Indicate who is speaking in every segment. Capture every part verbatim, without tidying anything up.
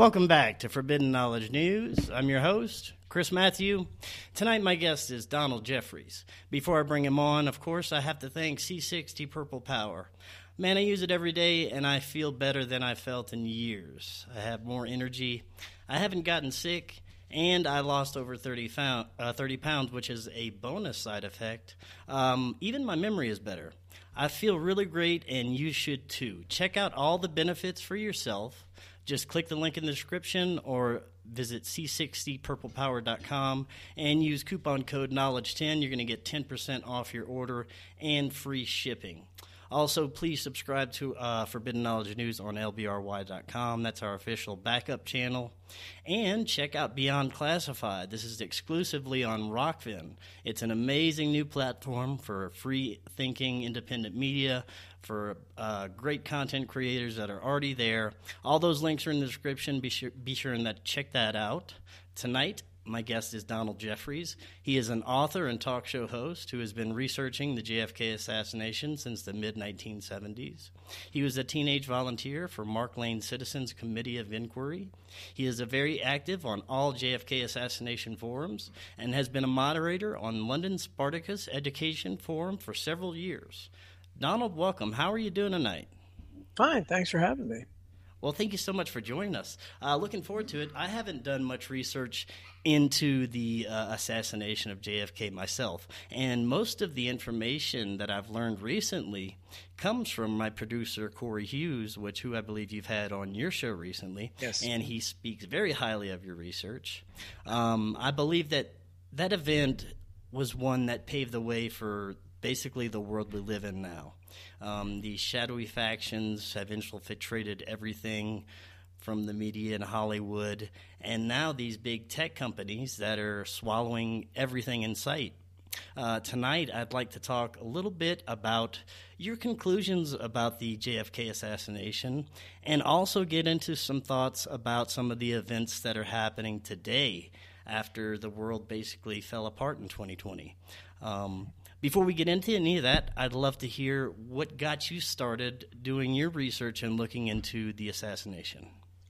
Speaker 1: Welcome back to Forbidden Knowledge News. I'm your host, Chris Matthew. Tonight my guest is Donald Jeffries. Before I bring him on, of course, I have to thank C sixty Purple Power. Man, I use it every day, and I feel better than I felt in years. I have more energy. I haven't gotten sick, and I lost over thirty, found, uh, thirty pounds, which is a bonus side effect. Um, even my memory is better. I feel really great, and you should too. Check out all the benefits for yourself. Just click the link in the description or visit c sixty purple power dot com and use coupon code knowledge ten. You're going to get ten percent off your order and free shipping. Also, please subscribe to uh, Forbidden Knowledge News on L B R Y dot com. That's our official backup channel. And check out Beyond Classified. This is exclusively on Rockfin. It's an amazing new platform for free-thinking independent media, for uh, great content creators that are already there. All those links are in the description. Be sure, be sure and that, check that out. Tonight, my guest is Donald Jeffries. He is an author and talk show host who has been researching the J F K assassination since the mid nineteen seventies. He was a teenage volunteer for Mark Lane Citizens Committee of Inquiry. He is a very active on all J F K assassination forums and has been a moderator on London Spartacus Education Forum for several years. Donald, welcome. How are you doing tonight?
Speaker 2: Fine. Thanks for having me.
Speaker 1: Well, thank you so much for joining us. Uh, looking forward to it. I haven't done much research into the uh, assassination of J F K myself, and most of the information that I've learned recently comes from my producer, Corey Hughes, which who I believe you've had on your show recently.
Speaker 2: Yes.
Speaker 1: And he speaks very highly of your research. Um, I believe that that event was one that paved the way for basically the world we live in now. Um, these shadowy factions have infiltrated everything from the media in Hollywood, and now these big tech companies that are swallowing everything in sight. Uh, tonight, I'd like to talk a little bit about your conclusions about the J F K assassination and also get into some thoughts about some of the events that are happening today after the world basically fell apart in twenty twenty. Um, Before we get into any of that, I'd love to hear what got you started doing your research and looking into the assassination.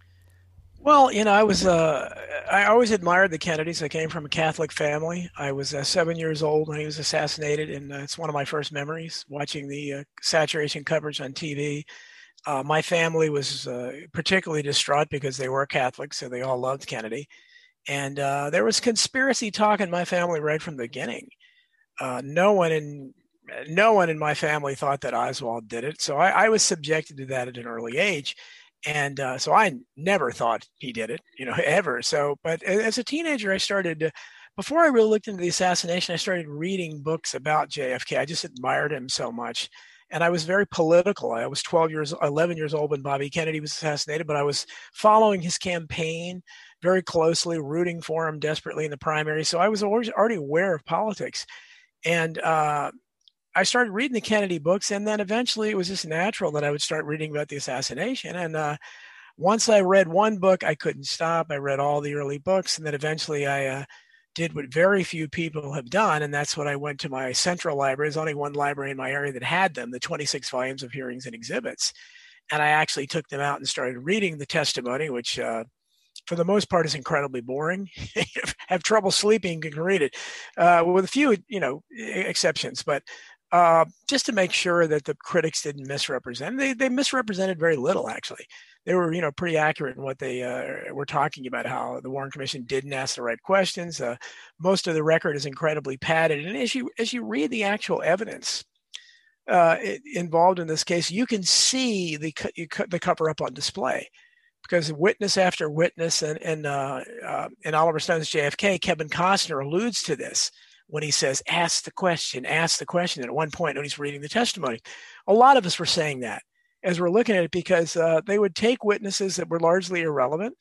Speaker 2: Well, you know, I was, uh, I always admired the Kennedys. I came from a Catholic family. I was uh, seven years old when he was assassinated, and uh, it's one of my first memories, watching the uh, saturation coverage on T V. Uh, my family was uh, particularly distraught because they were Catholic, so they all loved Kennedy. And uh, there was conspiracy talk in my family right from the beginning. Uh, no one in no one in my family thought that Oswald did it, so I, I was subjected to that at an early age, and uh, so I never thought he did it, you know, ever. So, but as a teenager, I started to, before I really looked into the assassination, I started reading books about J F K. I just admired him so much, and I was very political. I was twelve years, eleven years old when Bobby Kennedy was assassinated, but I was following his campaign very closely, rooting for him desperately in the primary. So I was always already aware of politics. And uh, I started reading the Kennedy books, and then eventually it was just natural that I would start reading about the assassination. And uh, once I read one book, I couldn't stop. I read all the early books, and then eventually I uh, did what very few people have done, and that's when I went to my central library. There's only one library in my area that had them, the twenty-six volumes of hearings and exhibits. And I actually took them out and started reading the testimony, which uh, for the most part is incredibly boring. Have trouble sleeping, you can read it, uh, with a few, you know, exceptions. But uh, just to make sure that the critics didn't misrepresent, they they misrepresented very little, actually. They were, you know, pretty accurate in what they uh, were talking about, how the Warren Commission didn't ask the right questions. Uh, most of the record is incredibly padded. And as you, as you read the actual evidence uh, involved in this case, you can see the, the cover-up on display. Because witness after witness, and, and uh, uh, in Oliver Stone's J F K, Kevin Costner alludes to this when he says, ask the question, ask the question. And at one point when he's reading the testimony, a lot of us were saying that as we're looking at it, because uh, they would take witnesses that were largely irrelevant,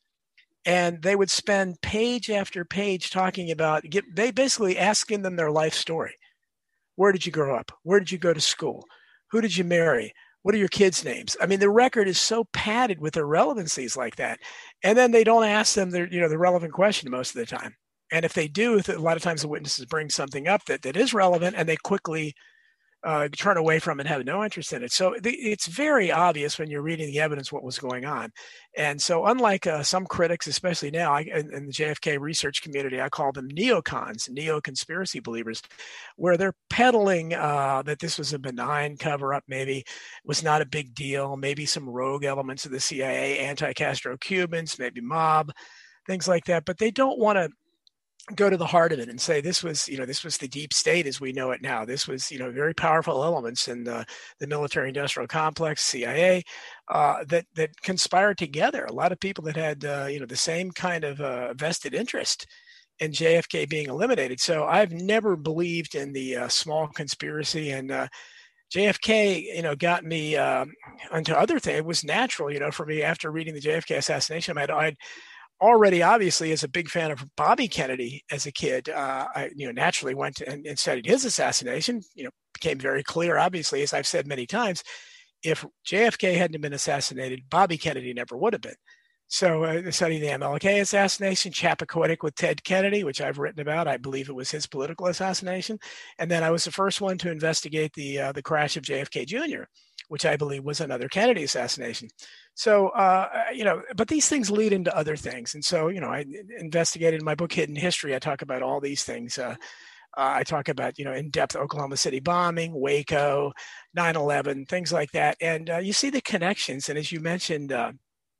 Speaker 2: and they would spend page after page talking about, get, they basically asking them their life story. Where did you grow up? Where did you go to school? Who did you marry? What are your kids' names? I mean, the record is so padded with irrelevancies like that. And then they don't ask them the, you know, the relevant question most of the time. And if they do, a lot of times the witnesses bring something up that, that is relevant, and they quickly uh, turn away from and have no interest in it. So the, it's very obvious when you're reading the evidence what was going on. And so unlike uh, some critics, especially now I, in, in the J F K research community, I call them neocons, neo-conspiracy believers, where they're peddling uh, that this was a benign cover-up, maybe was not a big deal, maybe some rogue elements of the C I A, anti-Castro Cubans, maybe mob, things like that. But they don't want to go to the heart of it and say this was, you know, this was the deep state as we know it now. This was, you know, very powerful elements in the, the military-industrial complex, C I A, uh, that that conspired together. A lot of people that had, uh, you know, the same kind of uh, vested interest in J F K being eliminated. So I've never believed in the uh, small conspiracy, and uh, J F K, you know, got me um, onto other things. It was natural, you know, for me after reading the J F K assassination. I'd, I'd already obviously as a big fan of Bobby Kennedy as a kid, uh, I, you know, naturally went and, and studied his assassination. You know, became very clear, obviously, as I've said many times, if J F K hadn't been assassinated, Bobby Kennedy never would have been. So uh, studying the M L K assassination, Chappaquiddick with Ted Kennedy, which I've written about. I believe it was his political assassination. And then I was the first one to investigate the uh, the crash of J F K Junior, which I believe was another Kennedy assassination. So, uh, you know, but these things lead into other things. And so, you know, I investigated in my book, Hidden History. I talk about all these things. Uh, uh, I talk about, you know, in-depth Oklahoma City bombing, Waco, nine eleven, things like that. And uh, you see the connections. And as you mentioned uh,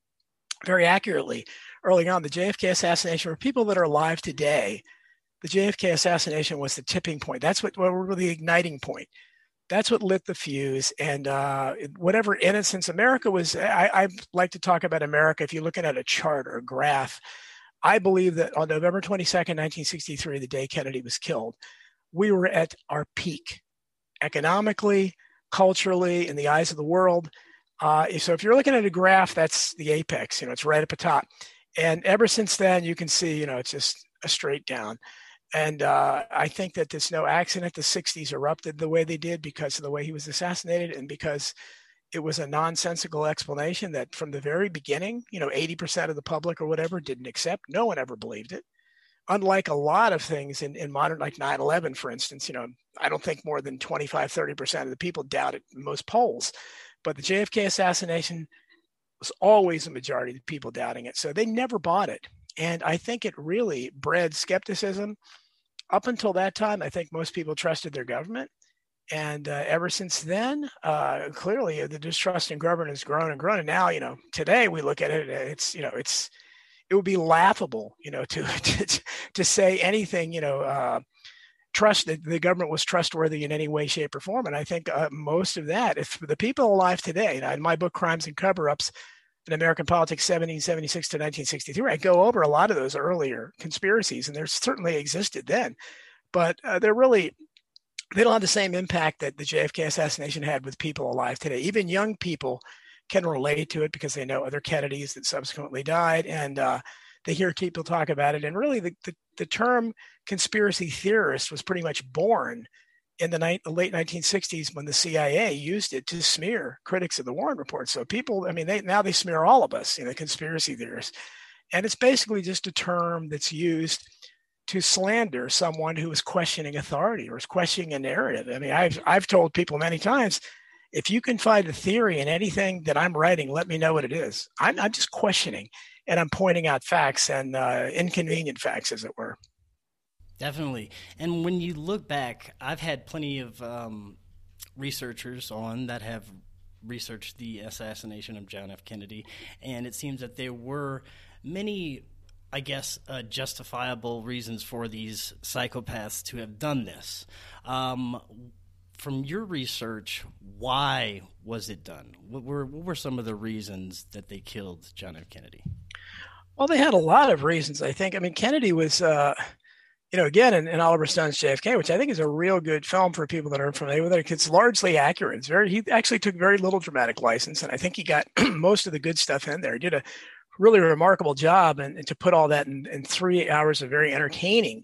Speaker 2: very accurately early on, the J F K assassination, for people that are alive today, the J F K assassination was the tipping point. That's what, what were the igniting point. That's what lit the fuse. And uh, whatever innocence America was, I, I like to talk about America. If you're looking at a chart or a graph, I believe that on November twenty-second, nineteen sixty-three, the day Kennedy was killed, we were at our peak economically, culturally, in the eyes of the world. Uh, so if you're looking at a graph, that's the apex, you know, it's right at the top. And ever since then, you can see, you know, it's just a straight down. And uh, I think that it's no accident the sixties erupted the way they did because of the way he was assassinated, and because it was a nonsensical explanation that from the very beginning, you know, eighty percent of the public or whatever didn't accept. No one ever believed it. Unlike a lot of things in, in modern, like nine eleven, for instance, you know, I don't think more than twenty-five, thirty percent of the people doubt it in most polls. But the J F K assassination was always a majority of people doubting it. So they never bought it. And I think it really bred skepticism. Up until that time, I think most people trusted their government. And uh, ever since then, uh, clearly the distrust in government has grown and grown. And now, you know, today we look at it, it's, you know, it's, it would be laughable, you know, to, to, to say anything, you know, uh, trust that the government was trustworthy in any way, shape, or form. And I think uh, most of that, if the people alive today, now in my book, Crimes and Cover-Ups, in American Politics, seventeen seventy-six to nineteen sixty-three, I go over a lot of those earlier conspiracies, and they certainly existed then, but uh, they're really, they don't have the same impact that the J F K assassination had with people alive today. Even young people can relate to it because they know other Kennedys that subsequently died, and uh, they hear people talk about it. And really, the, the, the term conspiracy theorist was pretty much born in the, ni- the late nineteen sixties when the C I A used it to smear critics of the Warren Report. So people, I mean, they now they smear all of us, you know, conspiracy theorists. And it's basically just a term that's used to slander someone who is questioning authority or is questioning a narrative. I mean, I've I've told people many times, if you can find a theory in anything that I'm writing, let me know what it is. I'm, I'm just questioning, and I'm pointing out facts and uh, inconvenient facts, as it were.
Speaker 1: Definitely. And when you look back, I've had plenty of um, researchers on that have researched the assassination of John F. Kennedy, and it seems that there were many, I guess, uh, justifiable reasons for these psychopaths to have done this. Um, from your research, why was it done? What were what were some of the reasons that they killed John F. Kennedy?
Speaker 2: Well, they had a lot of reasons, I think. I mean, Kennedy was... Uh... You know, again, in, in Oliver Stone's J F K, which I think is a real good film for people that are familiar with it, it's largely accurate. It's very, he actually took very little dramatic license, and I think he got most of the good stuff in there. He did a really remarkable job, and, and to put all that in, in three hours of very entertaining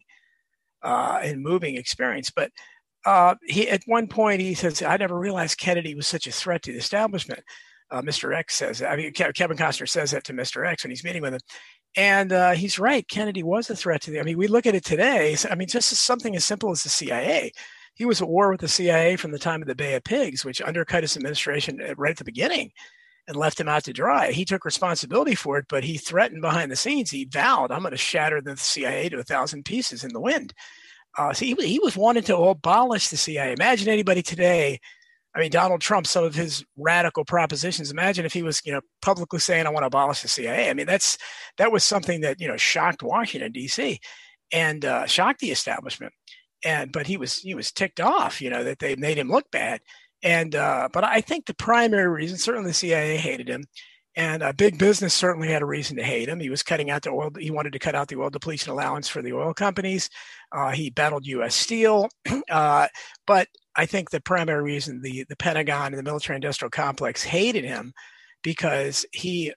Speaker 2: uh, and moving experience. But uh, he, at one point, he says, "I never realized Kennedy was such a threat to the establishment." Uh, Mister X says, I mean, Kevin Costner says that to Mister X when he's meeting with him. And uh, he's right. Kennedy was a threat to the, I mean, we look at it today. I mean, just something as simple as the C I A. he was at war with the C I A from the time of the Bay of Pigs, which undercut his administration right at the beginning and left him out to dry. He took responsibility for it, but he threatened behind the scenes. He vowed, I'm going to shatter the C I A to a thousand pieces in the wind. Uh, so he, he was wanting to abolish the C I A. Imagine anybody today. I mean, Donald Trump, some of his radical propositions. Imagine if he was, you know, publicly saying, I want to abolish the C I A. I mean, that's that was something that, you know, shocked Washington, D C and uh, shocked the establishment. And but he was he was ticked off, you know, that they made him look bad. And uh, but I think the primary reason, certainly the C I A hated him. And uh, big business certainly had a reason to hate him. He was cutting out the oil. He wanted to cut out the oil depletion allowance for the oil companies. Uh, he battled U S Steel. uh, but I think the primary reason the, the Pentagon and the military-industrial complex hated him because he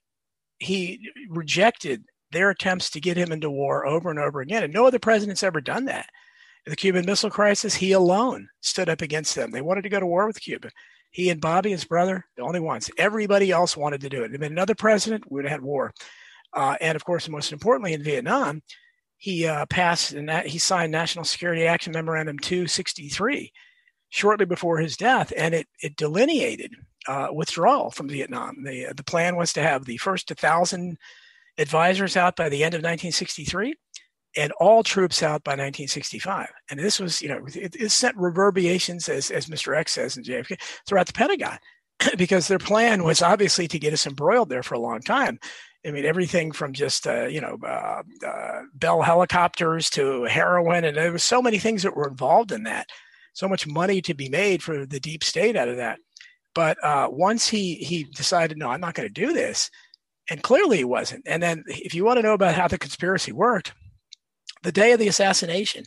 Speaker 2: he rejected their attempts to get him into war over and over again. And no other president's ever done that. In the Cuban Missile Crisis, he alone stood up against them. They wanted to go to war with Cuba. He and Bobby, his brother, the only ones. Everybody else wanted to do it. If there had been another president, we would have had war. Uh, and of course, most importantly, in Vietnam, he uh, passed and he signed National Security Action Memorandum two sixty-three shortly before his death, and it it delineated uh, withdrawal from Vietnam. The the plan was to have the first one thousand advisors out by the end of nineteen sixty-three, and all troops out by nineteen sixty-five. And this was, you know, it, it sent reverberations, as as Mister X says in J F K, throughout the Pentagon, because their plan was obviously to get us embroiled there for a long time. I mean, everything from just, uh, you know, uh, uh, Bell helicopters to heroin. And there was so many things that were involved in that. So much money to be made for the deep state out of that. But uh, once he he decided, no, I'm not going to do this. And clearly he wasn't. And then if you want to know about how the conspiracy worked, the day of the assassination,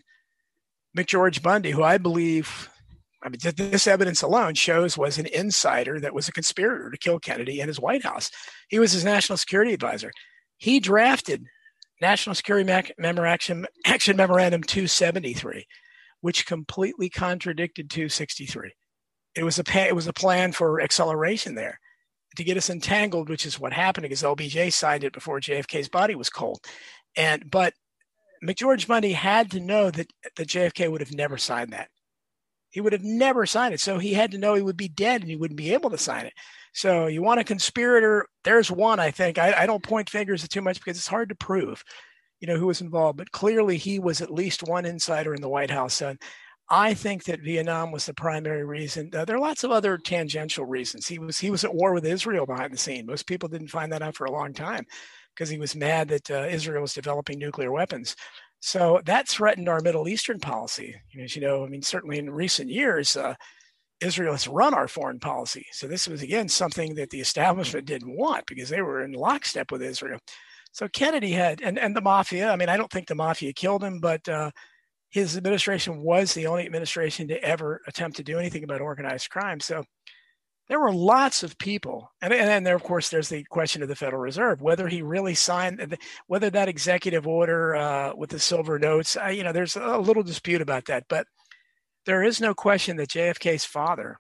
Speaker 2: McGeorge Bundy, who I believe, I mean, this evidence alone shows was an insider that was a conspirator to kill Kennedy in his White House. He was his national security advisor. He drafted National Security Action, Action Memorandum two seventy-three, which completely contradicted two sixty-three. It was a it was a plan for acceleration there to get us entangled, which is what happened because L B J signed it before J F K's body was cold. And but McGeorge Bundy had to know that, that J F K would have never signed that. He would have never signed it. So he had to know he would be dead and he wouldn't be able to sign it. So you want a conspirator? There's one, I think. I, I don't point fingers too much because it's hard to prove, you know, who was involved. But clearly he was at least one insider in the White House. And I think that Vietnam was the primary reason. Uh, there are lots of other tangential reasons. He was he was at war with Israel behind the scene. Most people didn't find that out for a long time because he was mad that uh, Israel was developing nuclear weapons. So that threatened our Middle Eastern policy. As you know, I mean, certainly in recent years, uh, Israel has run our foreign policy. So this was, again, something that the establishment didn't want because they were in lockstep with Israel. So Kennedy had, and, and the mafia, I mean, I don't think the mafia killed him, but uh, his administration was the only administration to ever attempt to do anything about organized crime. So there were lots of people. And, and then there, of course, there's the question of the Federal Reserve, whether he really signed, whether that executive order uh, with the silver notes, uh, you know, there's a little dispute about that. But there is no question that J F K's father,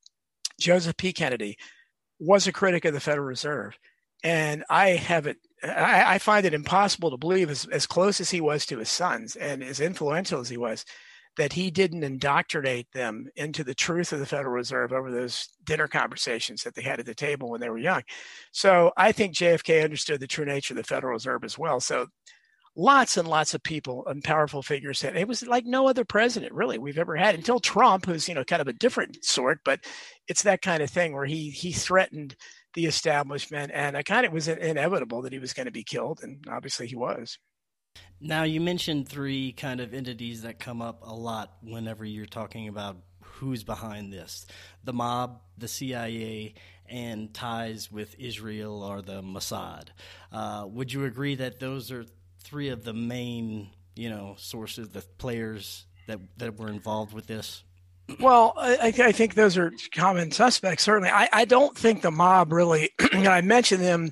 Speaker 2: Joseph P. Kennedy, was a critic of the Federal Reserve. And I have it, I, I find it impossible to believe, as, as close as he was to his sons and as influential as he was, that he didn't indoctrinate them into the truth of the Federal Reserve over those dinner conversations that they had at the table when they were young. So I think J F K understood the true nature of the Federal Reserve as well. So lots and lots of people and powerful figures had, it was like no other president really we've ever had until Trump, who's, you know, kind of a different sort, but it's that kind of thing where he, he threatened the establishment, and I kind of was inevitable that he was going to be killed. And obviously he was.
Speaker 1: Now, you mentioned three kind of entities that come up a lot whenever you're talking about who's behind this: the mob, the C I A, and ties with Israel or the Mossad. Uh, would you agree that those are three of the main, you know, sources, the players that that were involved with this?
Speaker 2: Well, I, I think those are common suspects, certainly. I, I don't think the mob really, you know, I mentioned them.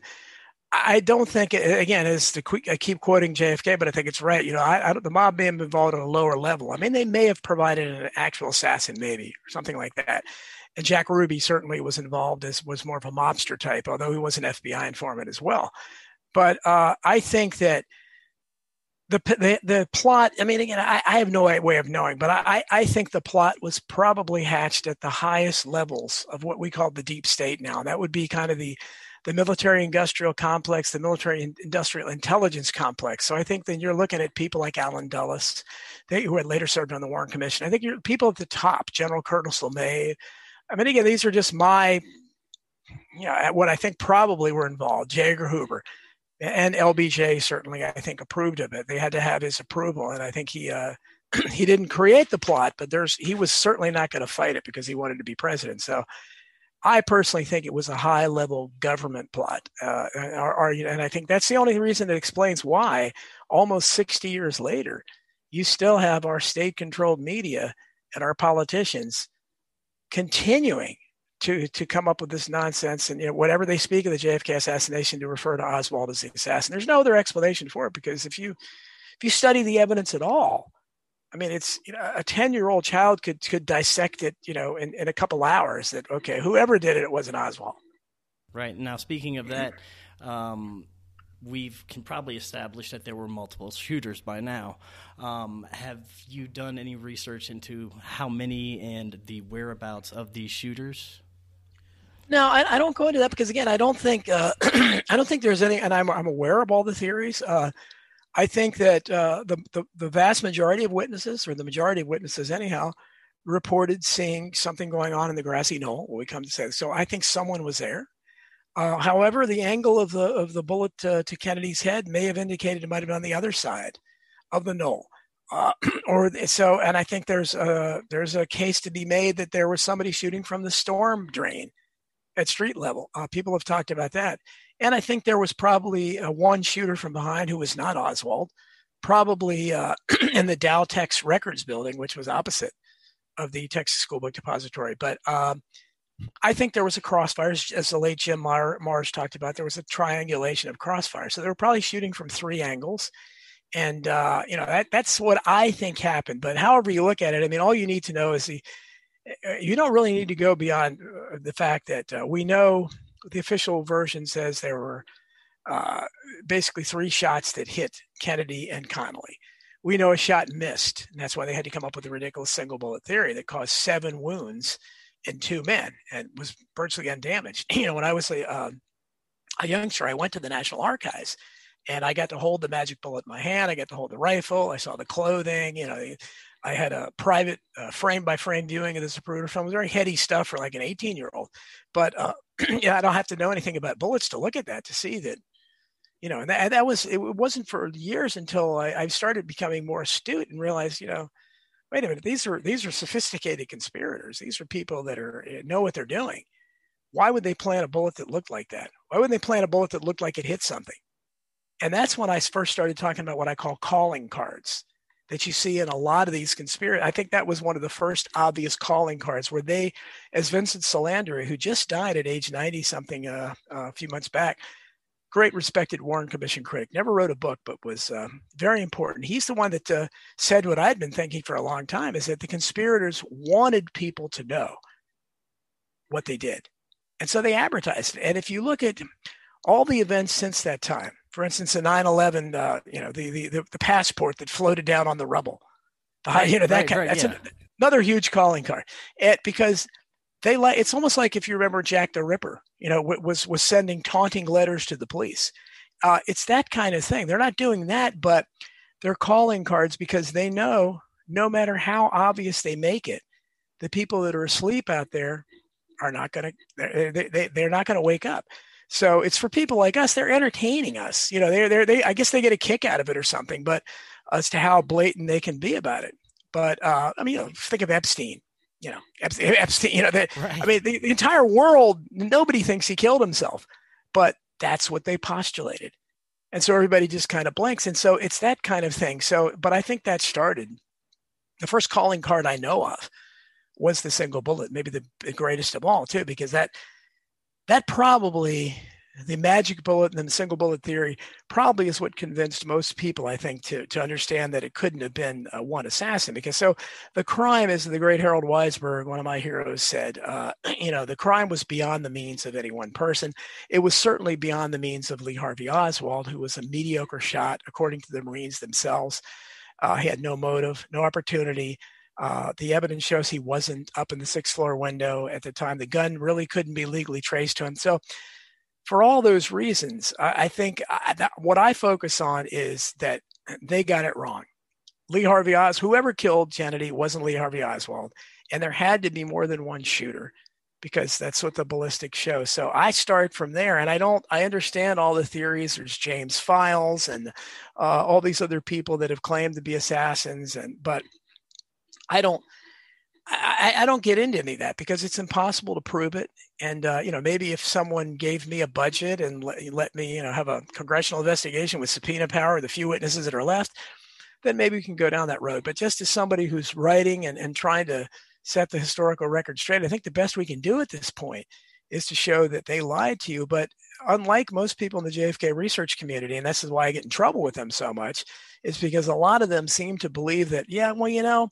Speaker 2: I don't think, again, as the I keep quoting J F K, but I think it's right. You know, I, I, the mob may have been involved at a lower level. I mean, they may have provided an actual assassin, maybe, or something like that. And Jack Ruby certainly was involved, as was more of a mobster type, although he was an F B I informant as well. But uh, I think that the the the plot. I mean, again, I, I have no way of knowing, but I I think the plot was probably hatched at the highest levels of what we call the deep state. Now, that would be kind of the the military industrial complex, the military industrial intelligence complex. So I think then you're looking at people like Allen Dulles, they, who had later served on the Warren Commission. I think you're people at the top, General Colonel Slomaid. I mean, again, these are just my, you know, what I think probably were involved. J. Edgar Hoover and L B J certainly, I think, approved of it. They had to have his approval, and I think he uh, he didn't create the plot, but there's he was certainly not going to fight it because he wanted to be president. So I personally think it was a high-level government plot, uh, or, or, and I think that's the only reason that explains why, almost sixty years later, you still have our state-controlled media and our politicians continuing to to come up with this nonsense, and you know, whatever they speak of the J F K assassination, to refer to Oswald as the assassin. There's no other explanation for it, because if you if you study the evidence at all, I mean, it's, you know, a ten-year-old child could could dissect it, you know, in, in a couple hours. That okay, whoever did it, it wasn't Oswald.
Speaker 1: Right. Now, speaking of that, um, we can probably establish that there were multiple shooters by now. Um, have you done any research into how many and the whereabouts of these shooters?
Speaker 2: No, I, I don't go into that because, again, I don't think uh, I don't think there's any, and I'm I'm aware of all the theories. Uh, I think that uh, the, the the vast majority of witnesses, or the majority of witnesses anyhow, reported seeing something going on in the grassy knoll, what we come to say. So I think someone was there. Uh, however, the angle of the of the bullet uh, to Kennedy's head may have indicated it might have been on the other side of the knoll. Uh, or so, and I think there's a, there's a case to be made that there was somebody shooting from the storm drain at street level. Uh, people have talked about that. And I think there was probably uh, one shooter from behind who was not Oswald, probably uh, in the Dow Tex Records building, which was opposite of the Texas School Book Depository. But um, I think there was a crossfire, as the late Jim Mar- Marrs talked about. There was a triangulation of crossfire. So they were probably shooting from three angles. And, uh, you know, that, that's what I think happened. But however you look at it, I mean, all you need to know is the, you don't really need to go beyond the fact that uh, we know the official version says there were uh, basically three shots that hit Kennedy and Connally. We know a shot missed, and that's why they had to come up with a ridiculous single bullet theory that caused seven wounds in two men and was virtually undamaged. You know, when I was a, uh, a youngster, I went to the National Archives, and I got to hold the magic bullet in my hand. I got to hold the rifle. I saw the clothing. You know, I had a private uh, frame-by-frame viewing of the Zapruder film. It was very heady stuff for like an eighteen-year-old. But uh, yeah, I don't have to know anything about bullets to look at that, to see that, you know, and that, that was, it wasn't for years until I, I started becoming more astute and realized, you know, wait a minute, these are these are sophisticated conspirators. These are people that are know what they're doing. Why would they plant a bullet that looked like that? Why would they plant a bullet that looked like it hit something? And that's when I first started talking about what I call calling cards that you see in a lot of these conspiracies. I think that was one of the first obvious calling cards where they, as Vincent Solandri, who just died at age ninety something uh, uh, a few months back, great respected Warren Commission critic, never wrote a book, but was uh, very important. He's the one that uh, said what I'd been thinking for a long time, is that the conspirators wanted people to know what they did. And so they advertised it. And if you look at all the events since that time, for instance, the nine eleven, uh, you know, the, the the passport that floated down on the rubble,
Speaker 1: right,
Speaker 2: you know, that
Speaker 1: right,
Speaker 2: kind,
Speaker 1: right,
Speaker 2: that's
Speaker 1: yeah.
Speaker 2: an, another huge calling card. It, because they like, it's almost like if you remember Jack the Ripper, you know, was was sending taunting letters to the police. Uh, it's that kind of thing. They're not doing that, but they're calling cards because they know no matter how obvious they make it, the people that are asleep out there are not going to, they, they, they're not going to wake up. So it's for people like us. They're entertaining us. You know, they're, they're, they, I guess they get a kick out of it or something, but as to how blatant they can be about it. But, uh, I mean, you know, think of Epstein, you know, Epstein, you know, that,
Speaker 1: Right.
Speaker 2: I mean, the, the entire world, nobody thinks he killed himself, but that's what they postulated. And so everybody just kind of blinks. And so it's that kind of thing. So, but I think that started, the first calling card I know of was the single bullet, maybe the, the greatest of all too, because that, that probably the magic bullet and the single bullet theory probably is what convinced most people, I think, to, to understand that it couldn't have been uh, one assassin. Because so the crime, as the great Harold Weisberg, one of my heroes, said, uh, you know, the crime was beyond the means of any one person. It was certainly beyond the means of Lee Harvey Oswald, who was a mediocre shot, according to the Marines themselves. Uh, he had no motive, no opportunity. Uh, the evidence shows he wasn't up in the sixth floor window at the time. The gun really couldn't be legally traced to him. So for all those reasons, I, I think I, that what I focus on is that they got it wrong. Lee Harvey Oswald, whoever killed Kennedy wasn't Lee Harvey Oswald. And there had to be more than one shooter, because that's what the ballistics show. So I start from there, and I don't, I understand all the theories. There's James Files and uh, all these other people that have claimed to be assassins. And, but I don't, I, I don't get into any of that because it's impossible to prove it. And, uh, you know, maybe if someone gave me a budget and let, let me, you know, have a congressional investigation with subpoena power, the few witnesses that are left, then maybe we can go down that road. But just as somebody who's writing and, and trying to set the historical record straight, I think the best we can do at this point is to show that they lied to you. But unlike most people in the J F K research community, and this is why I get in trouble with them so much, is because a lot of them seem to believe that, yeah, well, you know,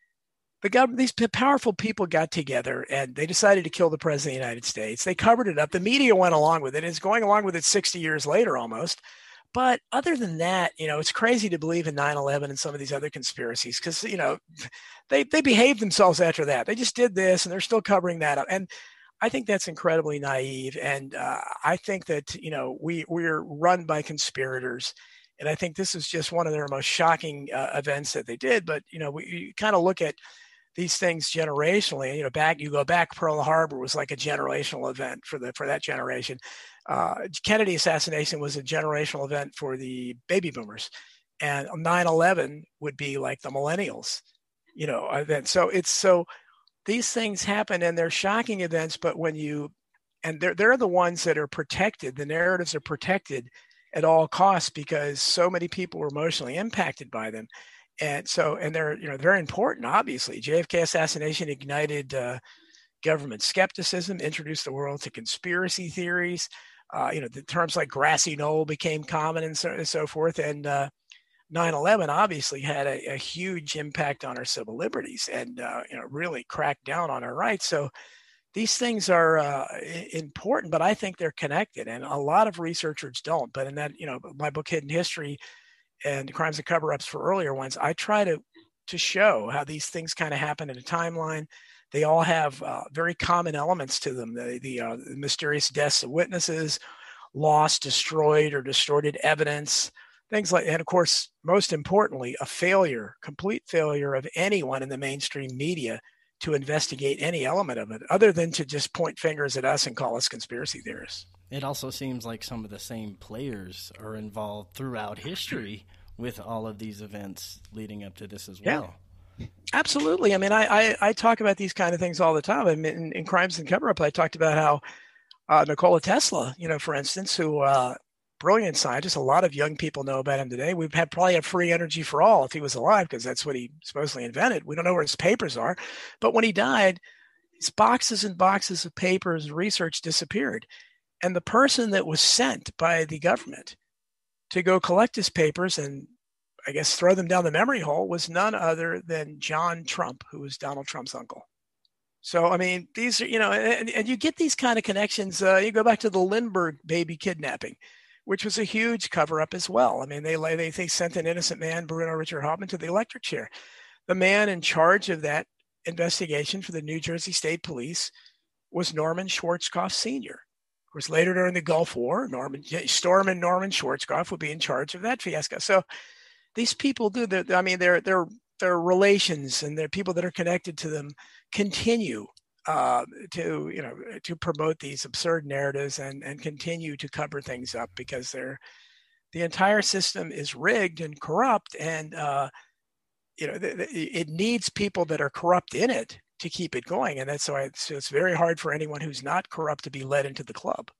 Speaker 2: The government, these powerful people got together and they decided to kill the president of the United States. They covered it up. The media went along with it. It's going along with it sixty years later almost. But other than that, you know, it's crazy to believe in nine eleven and some of these other conspiracies because, you know, they, they behaved themselves after that. They just did this and they're still covering that up. And I think that's incredibly naive. And uh, I think that, you know, we, we're run by conspirators. And I think this is just one of their most shocking uh, events that they did. But, you know, we you kind of look at these things generationally. You know, back you go back, Pearl Harbor was like a generational event for the for that generation. Uh, Kennedy assassination was a generational event for the baby boomers, and nine eleven would be like the millennials, you know, event. So it's so these things happen and they're shocking events. But when you and they're they're the ones that are protected. The narratives are protected at all costs because so many people were emotionally impacted by them. And so, and they're, you know, very important, obviously. J F K assassination ignited uh, government skepticism, introduced the world to conspiracy theories. Uh, you know, the terms like grassy knoll became common and so, and so forth. And uh, nine eleven obviously had a, a huge impact on our civil liberties and, uh, you know, really cracked down on our rights. So these things are uh, important, but I think they're connected. And a lot of researchers don't. But in that, you know, my book, Hidden History, and Crimes and Cover-Ups for earlier ones, I try to to show how these things kind of happen in a timeline. They all have uh, very common elements to them. The, the, uh, the mysterious deaths of witnesses, lost, destroyed, or distorted evidence, things like, and of course, most importantly, a failure, complete failure of anyone in the mainstream media to investigate any element of it, other than to just point fingers at us and call us conspiracy theorists.
Speaker 1: It also seems like some of the same players are involved throughout history with all of these events leading up to this as well.
Speaker 2: Yeah, absolutely. I mean, I, I, I talk about these kind of things all the time. I mean, in, in Crimes and Cover-Up, I talked about how uh, Nikola Tesla, you know, for instance, who uh, brilliant scientist, a lot of young people know about him today. We've had probably have free energy for all if he was alive, because that's what he supposedly invented. We don't know where his papers are. But when he died, his boxes and boxes of papers and research disappeared. And the person that was sent by the government to go collect his papers and, I guess, throw them down the memory hole was none other than John Trump, who was Donald Trump's uncle. So, I mean, these are, you know, and, and you get these kind of connections. Uh, you go back to the Lindbergh baby kidnapping, which was a huge cover-up as well. I mean, they, they, they sent an innocent man, Bruno Richard Hauptmann, to the electric chair. The man in charge of that investigation for the New Jersey State Police was Norman Schwarzkopf Senior Of course, later during the Gulf War, Norman Storm and Norman Schwarzkopf would be in charge of that fiasco. So these people do, I mean, their their their relations and their people that are connected to them continue uh, to, you know, to promote these absurd narratives and, and continue to cover things up because they're, the entire system is rigged and corrupt, and uh, you know, it needs people that are corrupt in it to keep it going. And that's why it's, so it's very hard for anyone who's not corrupt to be led into the club.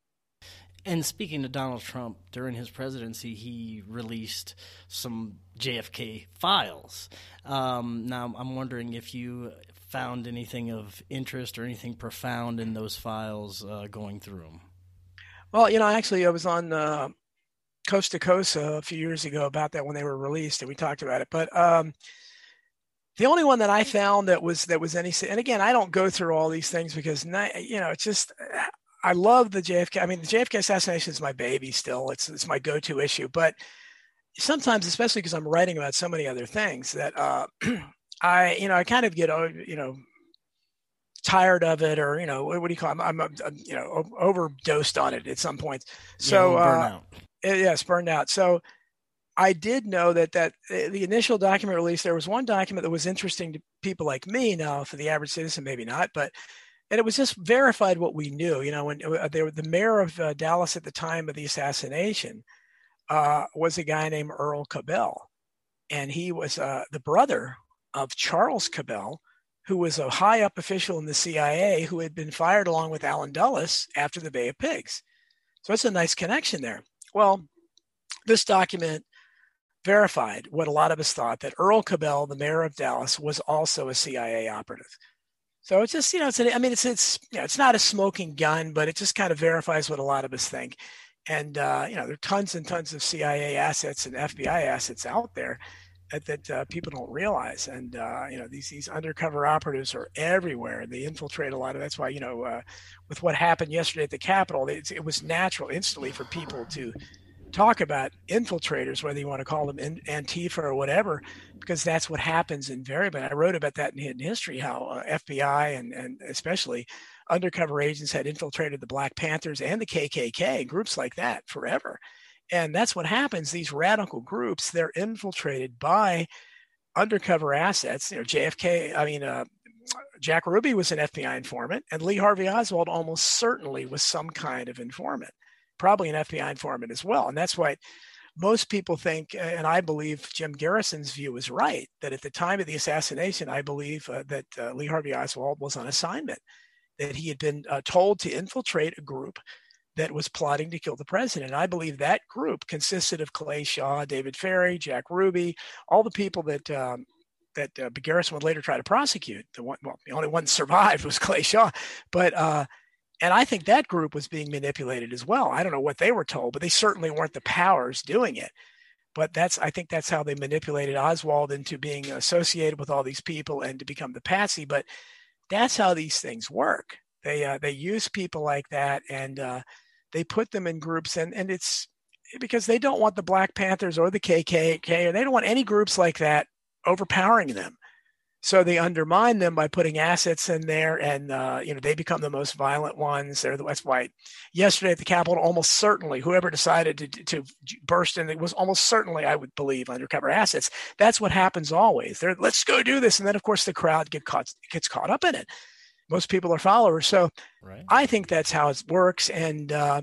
Speaker 1: And speaking to Donald Trump, during his presidency, he released some J F K files. Um, now, I'm wondering if you found anything of interest or anything profound in those files uh, going through them.
Speaker 2: Well, you know, actually, I was on uh, Coast to Coast uh, a few years ago about that when they were released, and we talked about it. But um, the only one that I found that was that was any, and again, I don't go through all these things because not, you know, it's just I love the J F K. I mean, the J F K assassination is my baby still. It's it's my go-to issue. But sometimes, especially because I'm writing about so many other things, that uh, I, you know, I kind of get, you know, tired of it, or you know, what do you call it? I'm, I'm, I'm you know, overdosed on it at some points. So
Speaker 1: yeah, burn
Speaker 2: uh,
Speaker 1: out.
Speaker 2: yes, burned out. So I did know that that the initial document release, there was one document that was interesting to people like me. Now, for the average citizen, maybe not, but and it was just verified what we knew. You know, when they were, the mayor of uh, Dallas at the time of the assassination uh, was a guy named Earl Cabell, and he was uh, the brother of Charles Cabell, who was a high up official in the C I A who had been fired along with Allen Dulles after the Bay of Pigs. So it's a nice connection there. Well, this document verified what a lot of us thought, that Earl Cabell, the mayor of Dallas, was also a C I A operative. So it's just, you know, it's, I mean, it's, it's, you know, it's not a smoking gun, but it just kind of verifies what a lot of us think. And, uh, you know, there are tons and tons of C I A assets and F B I assets out there that, that uh, people don't realize. And, uh, you know, these, these undercover operatives are everywhere. They infiltrate a lot of, that's why, you know, uh, with what happened yesterday at the Capitol, it, it was natural instantly for people to talk about infiltrators, whether you want to call them Antifa or whatever, because that's what happens invariably. I wrote about that in Hidden History, how uh, F B I and, and especially undercover agents had infiltrated the Black Panthers and the K K K, groups like that, forever. And that's what happens. These radical groups, they're infiltrated by undercover assets. You know, J F K, I mean, uh, Jack Ruby was an F B I informant, and Lee Harvey Oswald almost certainly was some kind of informant, probably an F B I informant as well. And that's why most people think, and I believe Jim Garrison's view is right, that at the time of the assassination, I believe uh, that uh, Lee Harvey Oswald was on assignment, that he had been uh, told to infiltrate a group that was plotting to kill the president. And I believe that group consisted of Clay Shaw, David Ferrie, Jack Ruby, all the people that um, that uh, Garrison would later try to prosecute. The one, well, the only one that survived was Clay Shaw, but uh, and I think that group was being manipulated as well. I don't know what they were told, but they certainly weren't the powers doing it. But that's, I think that's how they manipulated Oswald into being associated with all these people and to become the patsy. But that's how these things work. They uh, they use people like that, and uh, they put them in groups, and, and it's because they don't want the Black Panthers or the K K K, or they don't want any groups like that overpowering them. So they undermine them by putting assets in there, and uh, you know, they become the most violent ones. They're the, that's why yesterday at the Capitol, almost certainly whoever decided to, to burst in, it was almost certainly, I would believe, undercover assets. That's what happens always. They're, let's go do this, and then of course the crowd get caught gets caught up in it. Most people are followers, so right. I think that's how it works. And uh,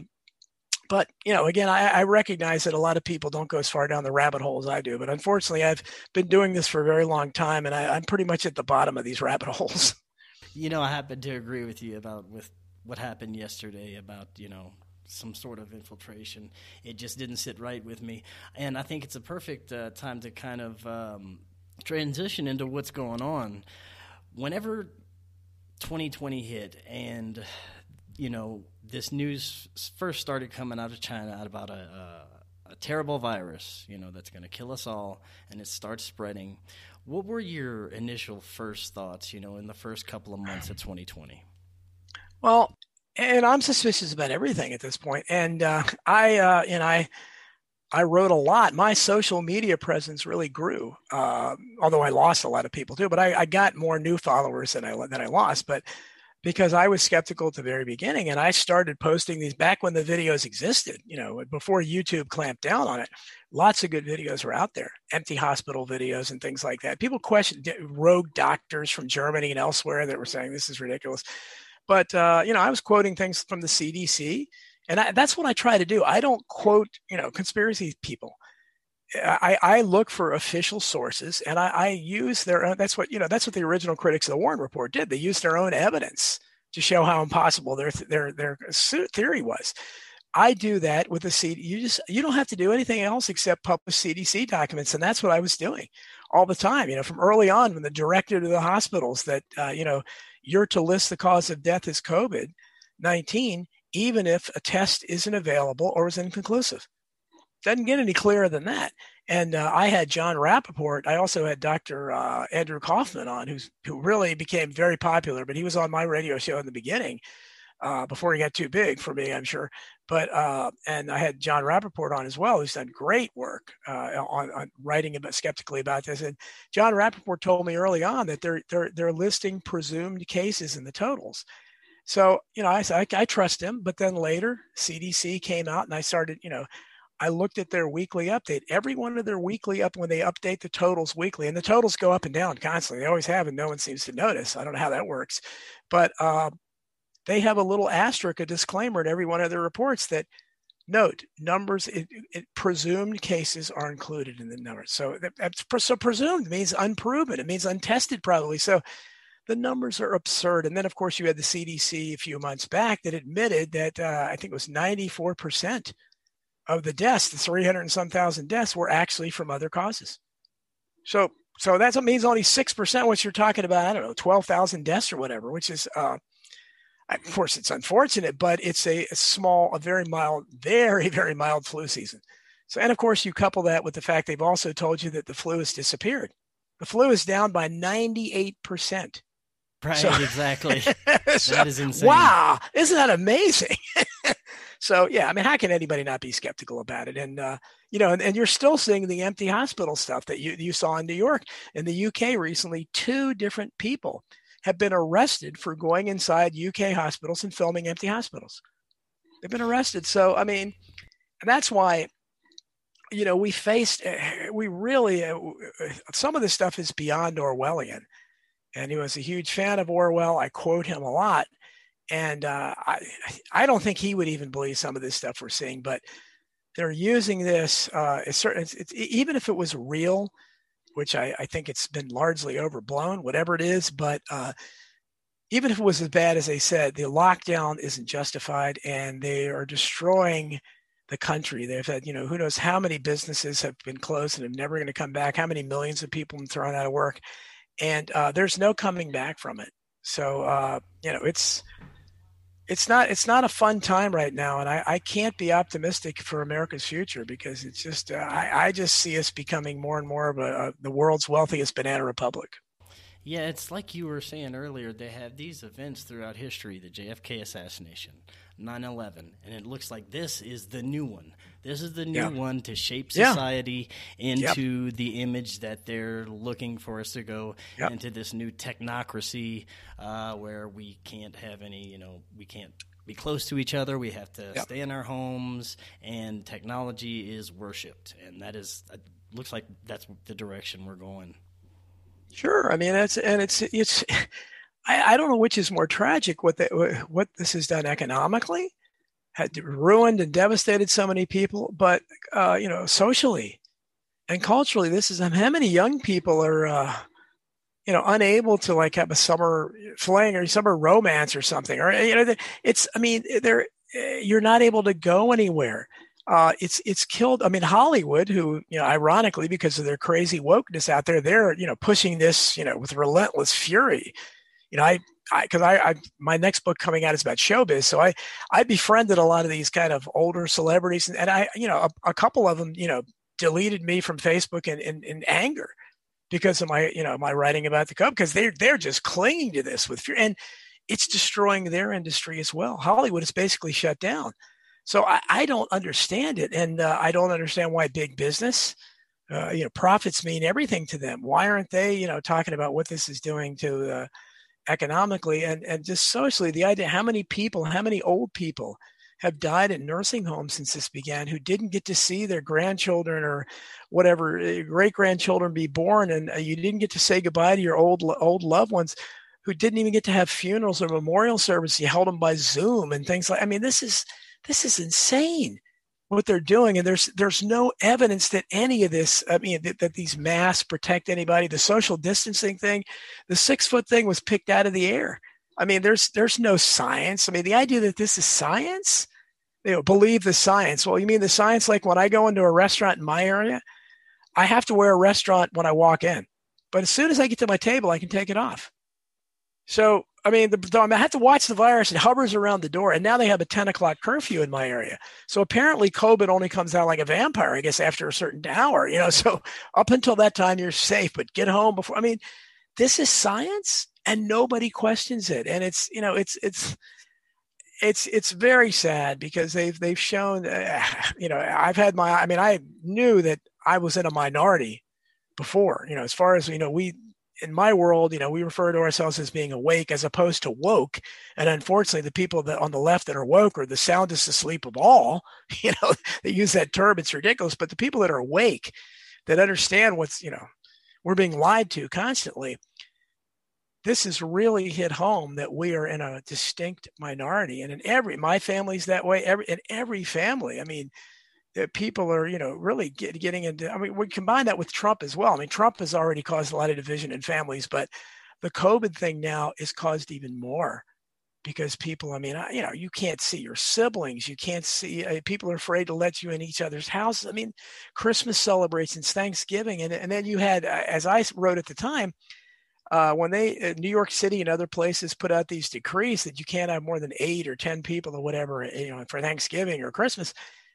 Speaker 2: but you know, again, I, I recognize that a lot of people don't go as far down the rabbit hole as I do. But unfortunately, I've been doing this for a very long time, and I, I'm pretty much at the bottom of these rabbit holes.
Speaker 1: You know, I happen to agree with you about with what happened yesterday about, you know, some sort of infiltration. It just didn't sit right with me, and I think it's a perfect uh, time to kind of um, transition into what's going on. Whenever twenty twenty hit, and you know, this news first started coming out of China about a, a, a terrible virus, you know, that's going to kill us all, and it starts spreading. What were your initial first thoughts, you know, in the first couple of months of twenty twenty?
Speaker 2: Well, and I'm suspicious about everything at this point. And uh, I, uh, and I, I wrote a lot. My social media presence really grew, uh, although I lost a lot of people too. But I, I got more new followers than I than I lost. But because I was skeptical at the very beginning, and I started posting these back when the videos existed, you know, before YouTube clamped down on it. Lots of good videos were out there, empty hospital videos and things like that. People questioned rogue doctors from Germany and elsewhere that were saying this is ridiculous. But, uh, you know, I was quoting things from the C D C, and I, that's what I try to do. I don't quote, you know, conspiracy people. I, I look for official sources, and I, I use their own. That's what, you know, that's what the original critics of the Warren Report did. They used their own evidence to show how impossible their their their theory was. I do that with the C D C. You just you don't have to do anything else except publish C D C documents, and that's what I was doing all the time. You know, from early on, when the director to the hospitals that uh, you know, you're to list the cause of death as COVID nineteen. even if a test isn't available or is inconclusive. Doesn't get any clearer than that. And uh, I had John Rappaport. I also had Doctor Uh, Andrew Kaufman on, who's who really became very popular, but he was on my radio show in the beginning uh, before he got too big for me, I'm sure. But uh, and I had John Rappaport on as well, who's done great work uh, on, on writing about skeptically about this. And John Rappaport told me early on that they're they're they're listing presumed cases in the totals. So you know, I I, I trust him. But then later, C D C came out, and I started, you know. I looked at their weekly update. Every one of their weekly up when they update the totals weekly, and the totals go up and down constantly. They always have, and no one seems to notice. I don't know how that works, but uh, they have a little asterisk, a disclaimer in every one of their reports that note numbers. It, it, presumed cases are included in the numbers. So that's so presumed means unproven. It means untested, probably. So the numbers are absurd. And then, of course, you had the C D C a few months back that admitted that uh, I think it was ninety-four percent. Of the deaths, the three hundred and some thousand deaths were actually from other causes. So, so that's what means only six percent, what you're talking about, I don't know, twelve thousand deaths or whatever, which is, uh, of course, it's unfortunate, but it's a, a small, a very mild, very, very mild flu season. So, and of course, you couple that with the fact they've also told you that the flu has disappeared. The flu is down by ninety-eight percent.
Speaker 1: Right,
Speaker 2: so,
Speaker 1: exactly.
Speaker 2: so,
Speaker 1: That is insane.
Speaker 2: Wow, isn't that amazing? So, yeah, I mean, how can anybody not be skeptical about it? And, uh, you know, and, and you're still seeing the empty hospital stuff that you, you saw in New York. In the U K recently, two different people have been arrested for going inside U K hospitals and filming empty hospitals. They've been arrested. So, I mean, that's why, you know, we faced, we really, uh, some of this stuff is beyond Orwellian. And he was a huge fan of Orwell. I quote him a lot. And uh, I, I don't think he would even believe some of this stuff we're seeing, but they're using this. Uh, it's certain, it's, it's, even if it was real, which I, I think it's been largely overblown, whatever it is. But uh, even if it was as bad as they said, the lockdown isn't justified, and they are destroying the country. They've had, you know, who knows how many businesses have been closed and are never going to come back. How many millions of people have been thrown out of work, and uh, there's no coming back from it. So uh, you know, it's. It's not it's not a fun time right now, and I, I can't be optimistic for America's future because it's just uh, I, I just see us becoming more and more of a, a, the world's wealthiest banana republic.
Speaker 1: Yeah, it's like you were saying earlier. They have these events throughout history: the J F K assassination, nine eleven, and it looks like this is the new one. This is the new yeah. one to shape society yeah. into yep. the image that they're looking for us to go yep. into this new technocracy uh, where we can't have any, you know, we can't be close to each other. We have to yep. stay in our homes, and technology is worshipped. And that is, uh, looks like that's the direction we're going.
Speaker 2: Sure. I mean, that's, and it's, it's, I, I don't know which is more tragic, what the, what this has done economically, had ruined and devastated so many people, but uh, you know, socially and culturally, this is how many young people are, uh, you know, unable to like have a summer fling or summer romance or something, or you know, it's. I mean, they're you're not able to go anywhere. Uh, it's it's killed. I mean, Hollywood, who you know, ironically, because of their crazy wokeness out there, they're you know pushing this you know with relentless fury. You know, I. Because I, I, I, my next book coming out is about showbiz, so I, I befriended a lot of these kind of older celebrities, and, and I, you know, a, a couple of them, you know, deleted me from Facebook in, in, in anger because of my, you know, my writing about the Cub, because they're they're just clinging to this with fear, and it's destroying their industry as well. Hollywood is basically shut down, so I, I don't understand it, and uh, I don't understand why big business, uh, you know, profits mean everything to them. Why aren't they, you know, talking about what this is doing to uh, economically and, and just socially, the idea how many people, how many old people have died in nursing homes since this began who didn't get to see their grandchildren or whatever, great grandchildren be born. And you didn't get to say goodbye to your old, old loved ones who didn't even get to have funerals or memorial service. You held them by Zoom and things like, I mean, this is, this is insane what they're doing. And there's, there's no evidence that any of this, I mean, that, that these masks protect anybody. The social distancing thing, the six foot thing was picked out of the air. I mean, there's, there's no science. I mean, the idea that this is science, you know, believe the science. Well, you mean the science, like when I go into a restaurant in my area, I have to wear a restaurant when I walk in, but as soon as I get to my table, I can take it off. So, I mean, the, I had to watch the virus. It hovers around the door, and now they have a ten o'clock curfew in my area. So apparently, COVID only comes out like a vampire, I guess, after a certain hour. You know, so up until that time, you're safe. But get home before. I mean, this is science, and nobody questions it. And it's you know, it's it's it's it's very sad because they've they've shown. Uh, you know, I've had my. I mean, I knew that I was in a minority before. You know, as far as you know, we. In my world, you know, we refer to ourselves as being awake as opposed to woke. And unfortunately, the people that on the left that are woke are the soundest asleep of all. You know, they use that term. It's ridiculous. But the people that are awake, that understand what's, you know, we're being lied to constantly. This has really hit home that we are in a distinct minority. And in every, my family's that way, every, in every family. I mean, people are, you know, really get, getting into, I mean, we combine that with Trump as well. I mean, Trump has already caused a lot of division in families, but the COVID thing now is caused even more because people, I mean, you know, you can't see your siblings. You can't see, uh, people are afraid to let you in each other's houses. I mean, Christmas celebrations, Thanksgiving. And, and then you had, uh, as I wrote at the time, uh, when they, uh, New York City and other places put out these decrees that you can't have more than eight or ten people or whatever, you know, for Thanksgiving or Christmas.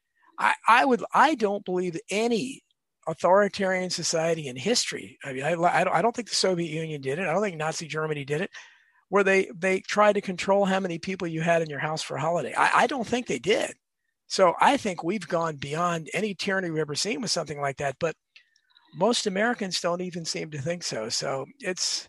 Speaker 2: I, I would. I don't believe any authoritarian society in history. I mean, I, I don't think the Soviet Union did it. I don't think Nazi Germany did it, where they they tried to control how many people you had in your house for a holiday. I, I don't think they did. So I think we've gone beyond any tyranny we've ever seen with something like that. But most Americans don't even seem to think so. So it's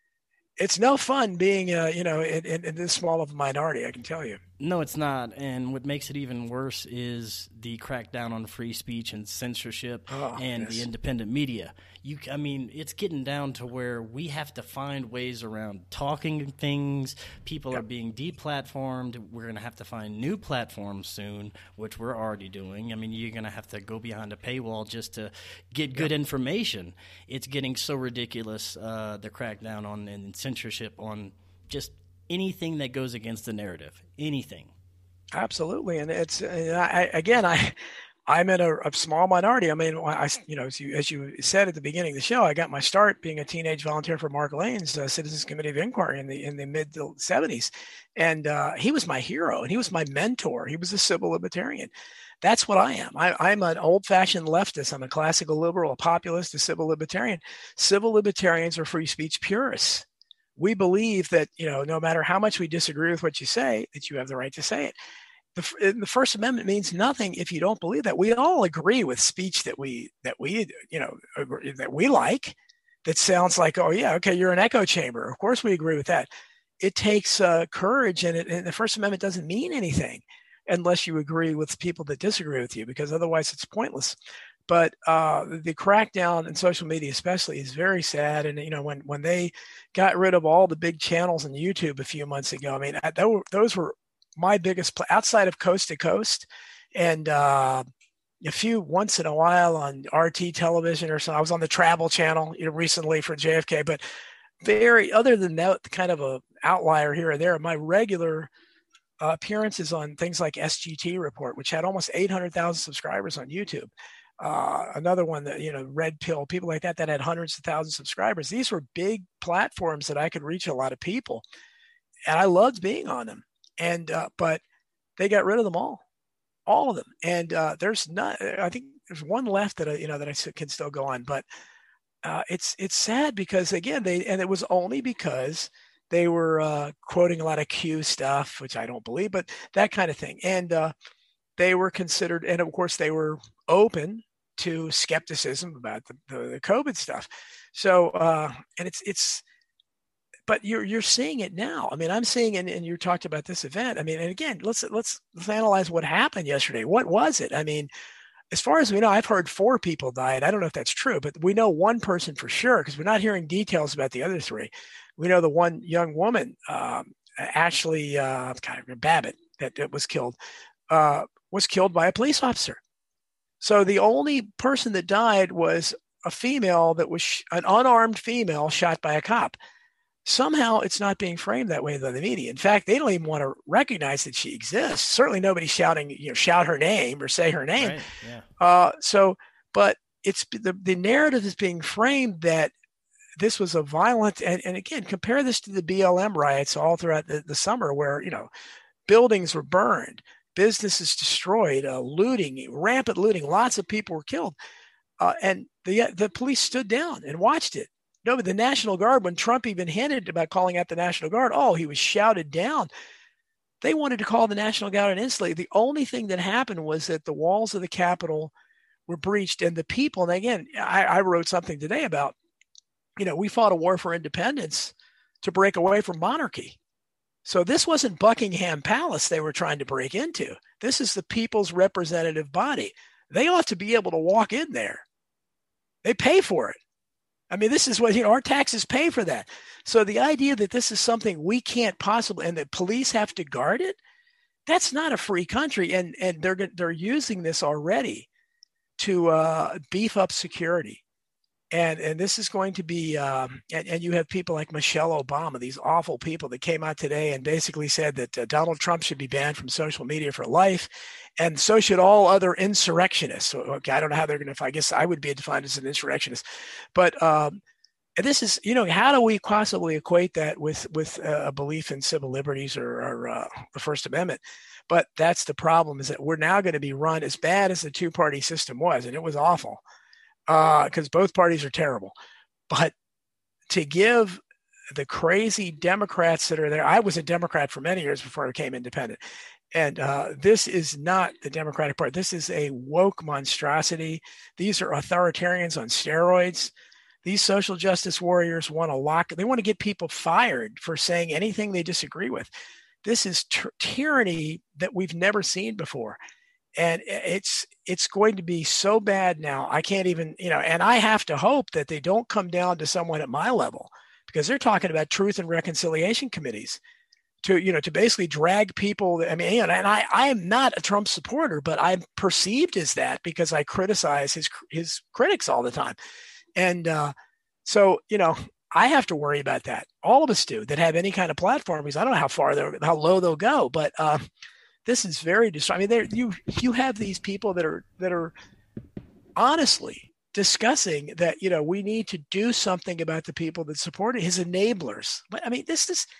Speaker 2: it's no fun being, uh, you know, in, in, in this small of a minority, I can tell you.
Speaker 1: No, it's not. And what makes it even worse is the crackdown on free speech and censorship oh, and yes. the independent media. You, I mean, it's getting down to where we have to find ways around talking things. People yep. are being deplatformed. We're going to have to find new platforms soon, which we're already doing. I mean, you're going to have to go behind a paywall just to get good yep. information. It's getting so ridiculous, uh, the crackdown on and censorship on just anything that goes against the narrative, anything.
Speaker 2: Absolutely, and it's I, again, I I'm in a, a small minority. I mean, I you know as you as you said at the beginning of the show, I got my start being a teenage volunteer for Mark Lane's uh, Citizens Committee of Inquiry in the in the mid seventies, and uh, he was my hero and he was my mentor. He was a civil libertarian. That's what I am. I, I'm an old-fashioned leftist. I'm a classical liberal, a populist, a civil libertarian. Civil libertarians are free speech purists. We believe that, you know, no matter how much we disagree with what you say, that you have the right to say it. The, the First Amendment means nothing if you don't believe that. We all agree with speech that we, that we, you know, agree, that we like, that sounds like, oh yeah, okay, you're an echo chamber. Of course we agree with that. It takes uh, courage, and, it, and the First Amendment doesn't mean anything unless you agree with people that disagree with you, because otherwise it's pointless. But uh, the crackdown in social media especially is very sad. And, you know, when, when they got rid of all the big channels on YouTube a few months ago, I mean, those were my biggest, outside of Coast to Coast and uh, a few once in a while on R T television or so. I was on the Travel Channel, you know, recently for J F K, but very, other than that, kind of a outlier here or there, my regular uh, appearances on things like S G T Report, which had almost eight hundred thousand subscribers on YouTube. Uh, another one that, you know, Red Pill, people like that, that had hundreds of thousands of subscribers. These were big platforms that I could reach a lot of people. And I loved being on them. And, uh, but they got rid of them all, all of them. And uh, there's not, I think there's one left that, I, you know, that I can still go on, but uh, it's, it's sad because again, they, and it was only because they were uh, quoting a lot of Q stuff, which I don't believe, but that kind of thing. And uh, they were considered, and of course they were open to skepticism about the, the, the COVID stuff. So, uh, and it's, it's, but you're, you're seeing it now. I mean, I'm seeing, and, and you talked about this event. I mean, and again, let's, let's, let's analyze what happened yesterday. What was it? I mean, as far as we know, I've heard four people died. I don't know if that's true, but we know one person for sure, because we're not hearing details about the other three. We know the one young woman, um, Ashley, uh, kind of Babbitt, that, that was killed, uh, was killed by a police officer. So the only person that died was a female that was sh- an unarmed female shot by a cop. Somehow it's not being framed that way by the media. In fact, they don't even want to recognize that she exists. Certainly nobody's shouting, you know, shout her name or say her name.
Speaker 1: Right. Yeah.
Speaker 2: Uh, so, but it's the, the narrative is being framed that this was a violent, and, and again, compare this to the B L M riots all throughout the, the summer where, you know, buildings were burned, businesses destroyed, uh, looting, rampant looting, lots of people were killed. Uh, and the the police stood down and watched it. No, but the National Guard, when Trump even hinted about calling out the National Guard, oh, he was shouted down. They wanted to call the National Guard and insulate. The only thing that happened was that the walls of the Capitol were breached, and the people, and again, I, I wrote something today about, you know, we fought a war for independence to break away from monarchy. So this wasn't Buckingham Palace they were trying to break into. This is the people's representative body. They ought to be able to walk in there. They pay for it. I mean, this is what, you know, our taxes pay for that. So the idea that this is something we can't possibly, and that police have to guard it, that's not a free country. And and they're they're using this already to uh, beef up security. And and this is going to be, um, and, and you have people like Michelle Obama, these awful people that came out today and basically said that uh, Donald Trump should be banned from social media for life, and so should all other insurrectionists. So, okay, I don't know how they're going to, I guess I would be defined as an insurrectionist. But um, this is, you know, how do we possibly equate that with, with a belief in civil liberties or, or uh, the First Amendment? But that's the problem, is that we're now going to be run as bad as the two-party system was, and it was awful. Because uh, both parties are terrible. But to give the crazy Democrats that are there, I was a Democrat for many years before I became independent. And uh, this is not the Democratic Party. This is a woke monstrosity. These are authoritarians on steroids. These social justice warriors want to lock, they want to get people fired for saying anything they disagree with. This is t- tyranny that we've never seen before. And it's it's going to be so bad now. I can't even, you know, and I have to hope that they don't come down to someone at my level, because they're talking about truth and reconciliation committees to, you know, to basically drag people. I mean, and I, I am not a Trump supporter, but I'm perceived as that because I criticize his his critics all the time. And uh, so, you know, I have to worry about that. All of us do that have any kind of platform, because I don't know how far they're, how low they'll go, but uh, this is very distressing. I mean, there you you have these people that are that are honestly discussing that, you know, we need to do something about the people that support his enablers. But I mean, this is,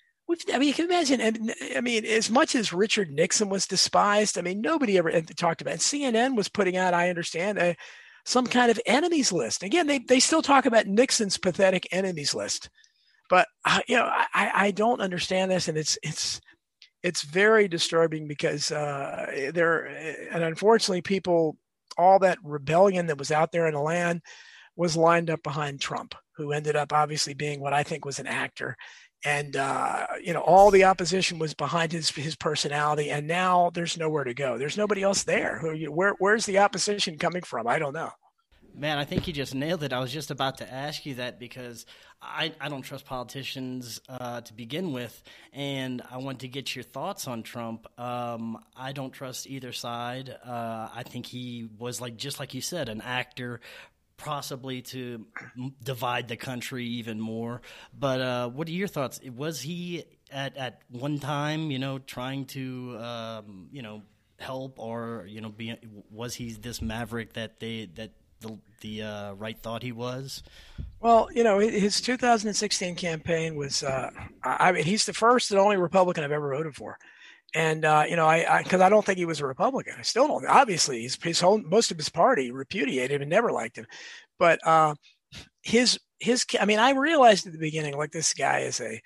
Speaker 2: I mean, you can imagine. I mean, as much as Richard Nixon was despised, I mean, nobody ever talked about it. And C N N was putting out, I understand, a, some kind of enemies list. Again, they they still talk about Nixon's pathetic enemies list, but uh, you know, I I don't understand this, and it's it's. It's very disturbing because uh, there, and unfortunately, people, all that rebellion that was out there in the land was lined up behind Trump, who ended up obviously being what I think was an actor. And, uh, you know, all the opposition was behind his his personality. And now there's nowhere to go. There's nobody else there. Who, where, where's the opposition coming from? I don't know.
Speaker 1: Man, I think you just nailed it. I was just about to ask you that because I, I don't trust politicians uh, to begin with, and I want to get your thoughts on Trump. Um, I don't trust either side. Uh, I think he was, like just like you said, an actor, possibly to divide the country even more. But uh, what are your thoughts? Was he at, at one time, you know, trying to, um, you know, help, or, you know, be, was he this maverick that they that the the uh, right thought he was?
Speaker 2: Well, you know, his two thousand sixteen campaign was, uh, I mean, he's the first and only Republican I've ever voted for. And, uh, you know, I, because I, I don't think he was a Republican. I still don't. Obviously, his, his whole, most of his party repudiated him and never liked him. But uh, his, his, I mean, I realized at the beginning, like, this guy is a,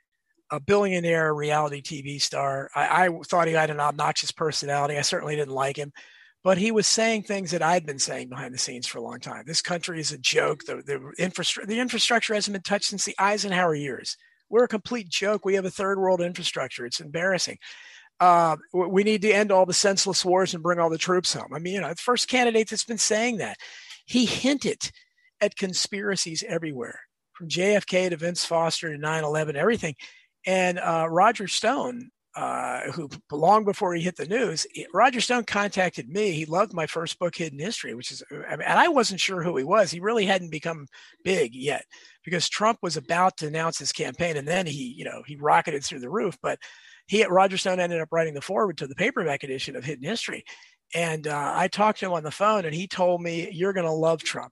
Speaker 2: a billionaire reality T V star. I, I thought he had an obnoxious personality. I certainly didn't like him. But he was saying things that I'd been saying behind the scenes for a long time. This country is a joke. The, the, infrastru- the infrastructure hasn't been touched since the Eisenhower years. We're a complete joke. We have a third world infrastructure. It's embarrassing. Uh, we need to end all the senseless wars and bring all the troops home. I mean, you know, the first candidate that's been saying that. He hinted at conspiracies everywhere, from J F K to Vince Foster to nine eleven, everything. And uh, Roger Stone, uh, who long before he hit the news, Roger Stone contacted me. He loved my first book, Hidden History, which is, I mean, and I wasn't sure who he was. He really hadn't become big yet because Trump was about to announce his campaign, and then he, you know, he rocketed through the roof. But he, Roger Stone, ended up writing the foreword to the paperback edition of Hidden History. And uh, I talked to him on the phone, and he told me, "You're going to love Trump."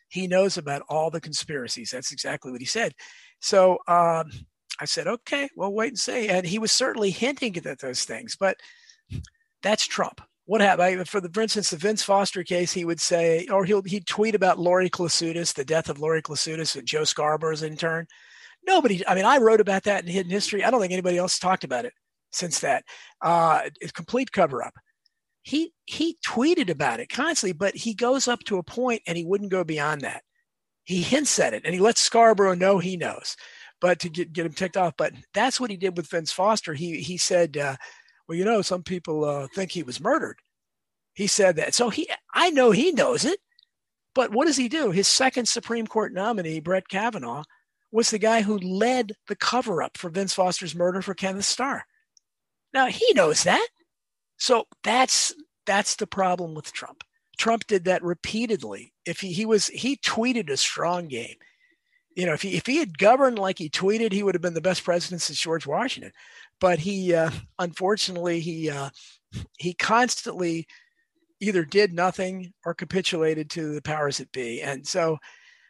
Speaker 2: He knows about all the conspiracies. That's exactly what he said. So um, I said, okay, well, wait and see. And he was certainly hinting at those things, but that's Trump. What happened? For the, for instance, the Vince Foster case, he would say, or he'll he'd tweet about Lori Klasutis, the death of Lori Klasutis and Joe Scarborough's intern. Nobody, I mean, I wrote about that in Hidden History. I don't think anybody else talked about it since that. Uh, it's complete cover up. He he tweeted about it constantly, but he goes up to a point and he wouldn't go beyond that. He hints at it and he lets Scarborough know he knows, but to get, get him ticked off. But that's what he did with Vince Foster. He he said, uh, well, you know, some people uh, think he was murdered. He said that. So he, I know he knows it, but what does he do? His second Supreme Court nominee, Brett Kavanaugh, was the guy who led the cover up for Vince Foster's murder for Kenneth Starr. Now he knows that. So that's, that's the problem with Trump. Trump did that repeatedly. If he, he was, he tweeted a strong game. You know, if he, if he had governed like he tweeted, he would have been the best president since George Washington. But he, uh, unfortunately, he, uh, he constantly either did nothing or capitulated to the powers that be. And so,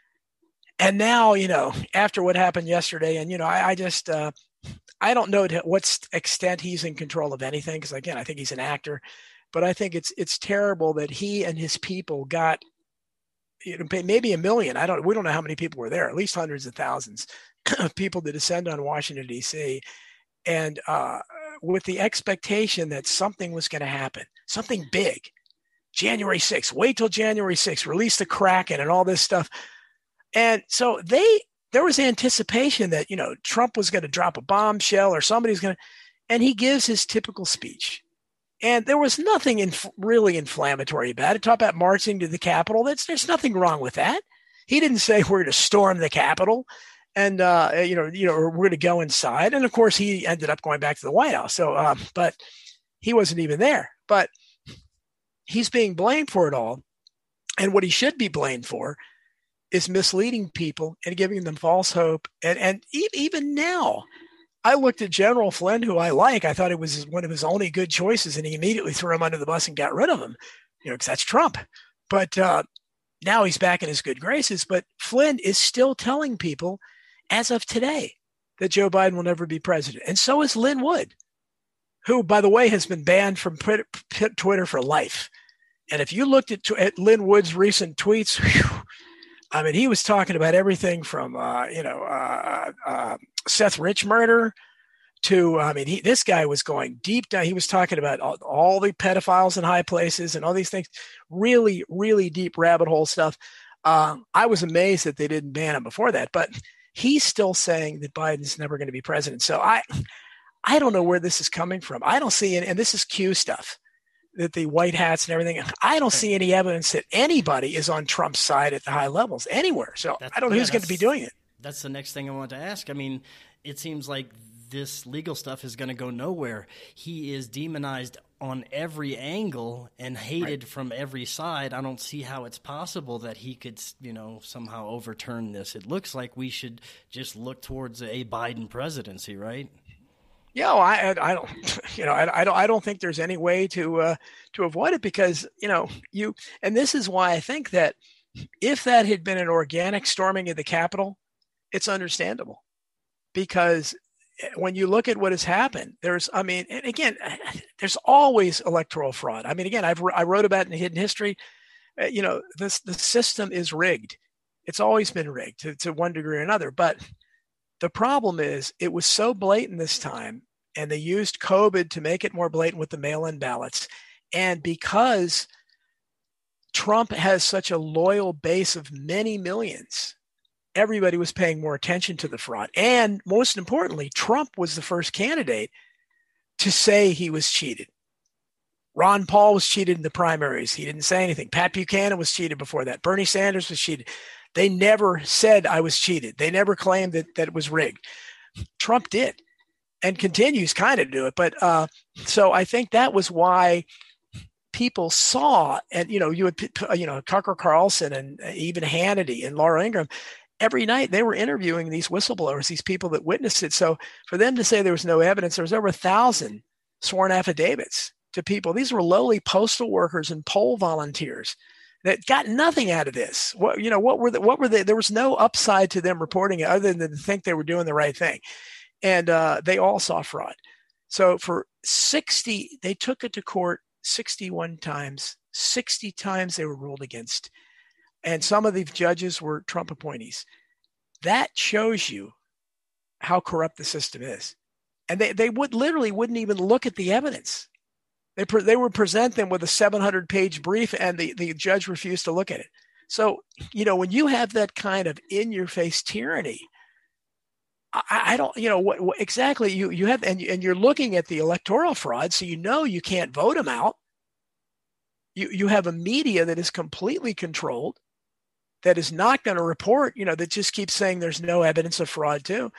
Speaker 2: and now, you know, after what happened yesterday, and, you know, I, I just, uh, I don't know to what extent he's in control of anything. Because again, I think he's an actor, but I think it's, it's terrible that he and his people got, you know, maybe a million. I don't, we don't know how many people were there, at least hundreds of thousands of people to descend on Washington, D C. And uh, with the expectation that something was going to happen, something big, January sixth, wait till January sixth, release the Kraken and all this stuff. And so they, there was anticipation that, you know, Trump was going to drop a bombshell or somebody's going to, and he gives his typical speech. And there was nothing inf- really inflammatory about it. Talk about marching to the Capitol. That's, there's nothing wrong with that. He didn't say we're going to storm the Capitol and, uh, you know, you know, we're going to go inside. And of course he ended up going back to the White House. So, um, but he wasn't even there, but he's being blamed for it all. And what he should be blamed for is misleading people and giving them false hope. And, and even now, I looked at General Flynn, who I like. I thought it was one of his only good choices, and he immediately threw him under the bus and got rid of him, you know, because that's Trump. But uh, now he's back in his good graces. But Flynn is still telling people, as of today, that Joe Biden will never be president. And so is Lin Wood, who, by the way, has been banned from Twitter for life. And if you looked at, at Lin Wood's recent tweets, whew, I mean, he was talking about everything from, uh, you know, uh, uh, Seth Rich murder to, I mean, he, this guy was going deep down. He was talking about all, all the pedophiles in high places and all these things, really, really deep rabbit hole stuff. Uh, I was amazed that they didn't ban him before that, but he's still saying that Biden's never going to be president. So I, I don't know where this is coming from. I don't see it. And this is Q stuff. That the white hats and everything, I don't see any evidence that anybody is on Trump's side at the high levels anywhere. So that's, I don't know yeah, who's going to be doing it.
Speaker 1: That's the next thing I want to ask. I mean, it seems like this legal stuff is going to go nowhere. He is demonized on every angle and hated right. from every side. I don't see how it's possible that he could, you know, somehow overturn this. It looks like we should just look towards a Biden presidency, right?
Speaker 2: Yeah, well, I, I don't, you know, I, I don't, I don't think there's any way to, uh, to avoid it because, you know, you, and this is why I think that if that had been an organic storming of the Capitol, it's understandable because when you look at what has happened, there's, I mean, and again, there's always electoral fraud. I mean, again, I've, I wrote about it in Hidden History, uh, you know, this, the system is rigged. It's always been rigged to, to one degree or another, but the problem is it was so blatant this time, and they used COVID to make it more blatant with the mail-in ballots. And because Trump has such a loyal base of many millions, everybody was paying more attention to the fraud. And most importantly, Trump was the first candidate to say he was cheated. Ron Paul was cheated in the primaries. He didn't say anything. Pat Buchanan was cheated before that. Bernie Sanders was cheated. They never said I was cheated. They never claimed that, that it was rigged. Trump did and continues kind of to do it. But uh, so I think that was why people saw, and, you know, you would, you know, Tucker Carlson and even Hannity and Laura Ingraham, every night they were interviewing these whistleblowers, these people that witnessed it. So for them to say there was no evidence, there was over a thousand sworn affidavits to people. These were lowly postal workers and poll volunteers that got nothing out of this. What, you know, what were the, what were they? There was no upside to them reporting it other than to think they were doing the right thing. And uh, they all saw fraud. So for sixty, they took it to court sixty-one times. sixty times they were ruled against. And some of the judges were Trump appointees. That shows you how corrupt the system is. And they, they would literally wouldn't even look at the evidence. They pre, they would present them with a seven hundred page brief, and the, the judge refused to look at it. So, you know, when you have that kind of in-your-face tyranny, I, I don't, you know, what, what exactly you, you have, and, and you're looking at the electoral fraud, so you know you can't vote them out. You, you have a media that is completely controlled, that is not going to report, you know, that just keeps saying there's no evidence of fraud too.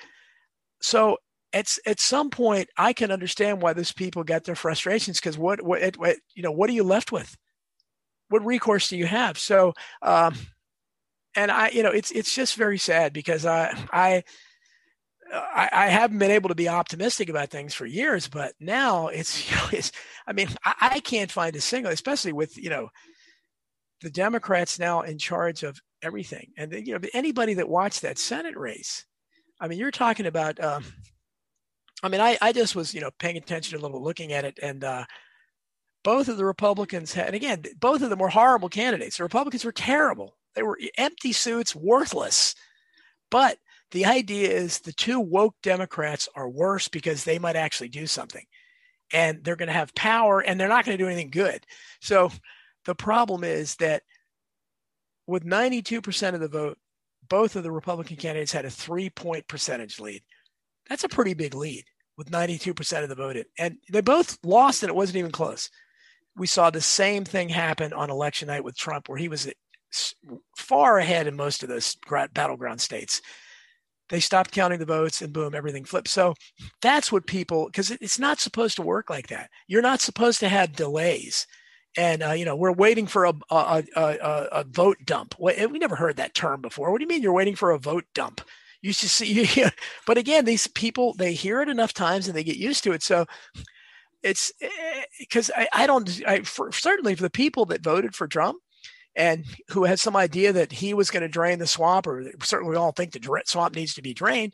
Speaker 2: So at, at some point, I can understand why those people got their frustrations, because what, what, what, you know, what are you left with? What recourse do you have? So, um, and I, you know, it's, it's just very sad, because I, I, I, I haven't been able to be optimistic about things for years, but now it's, you know, it's, I mean, I, I can't find a single, especially with, you know, the Democrats now in charge of everything. And, you know, anybody that watched that Senate race, I mean, you're talking about, um, I mean, I, I just was, you know, paying attention a little, looking at it, and uh, both of the Republicans had, and again, both of them were horrible candidates. The Republicans were terrible. They were empty suits, worthless. But the idea is the two woke Democrats are worse because they might actually do something, and they're going to have power, and they're not going to do anything good. So the problem is that with ninety-two percent of the vote, both of the Republican candidates had a three-point percentage lead. That's a pretty big lead with ninety-two percent of the vote in. And they both lost, and it wasn't even close. We saw the same thing happen on election night with Trump, where he was far ahead in most of those battleground states. They stopped counting the votes, and boom, everything flipped. So that's what people, because it's not supposed to work like that. You're not supposed to have delays. And, uh, you know, we're waiting for a, a, a, a vote dump. We never heard that term before. What do you mean you're waiting for a vote dump? You should see, you, but again, these people, they hear it enough times and they get used to it. So it's because I, I don't, I, for, certainly for the people that voted for Trump and who had some idea that he was going to drain the swamp, or certainly we all think the swamp needs to be drained,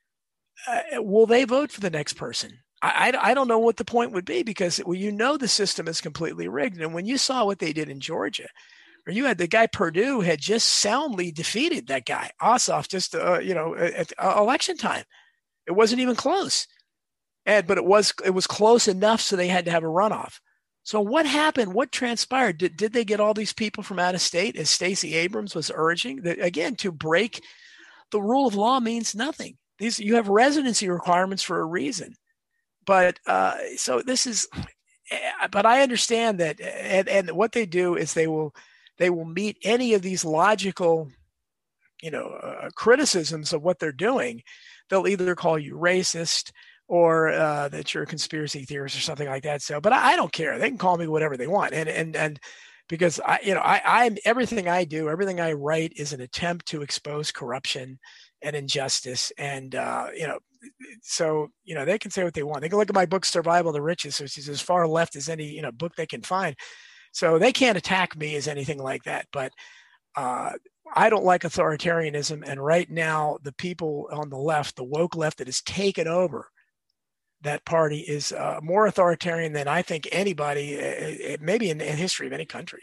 Speaker 2: uh, will they vote for the next person? I, I, I don't know what the point would be, because well, you know the system is completely rigged. And when you saw what they did in Georgia, or you had the guy Perdue had just soundly defeated that guy Ossoff just uh, you know at, at election time, it wasn't even close, and but it was it was close enough so they had to have a runoff. So what happened? What transpired? Did did they get all these people from out of state, as Stacey Abrams was urging? That again, to break the rule of law means nothing. These you have residency requirements for a reason. But uh, so this is, but I understand that, and, and what they do is they will, they will meet any of these logical, you know, uh, criticisms of what they're doing. They'll either call you racist or uh, that you're a conspiracy theorist or something like that. So, but I, I don't care. They can call me whatever they want, and and and because I, you know, I, I'm everything I do, everything I write is an attempt to expose corruption and injustice, and uh, you know. So, you know, they can say what they want. They can look at my book, Survival of the Richest, which is as far left as any, you know, book they can find. So they can't attack me as anything like that. But uh, I don't like authoritarianism. And right now, the people on the left, the woke left that has taken over that party, is uh, more authoritarian than I think anybody, uh, maybe in, in history of any country.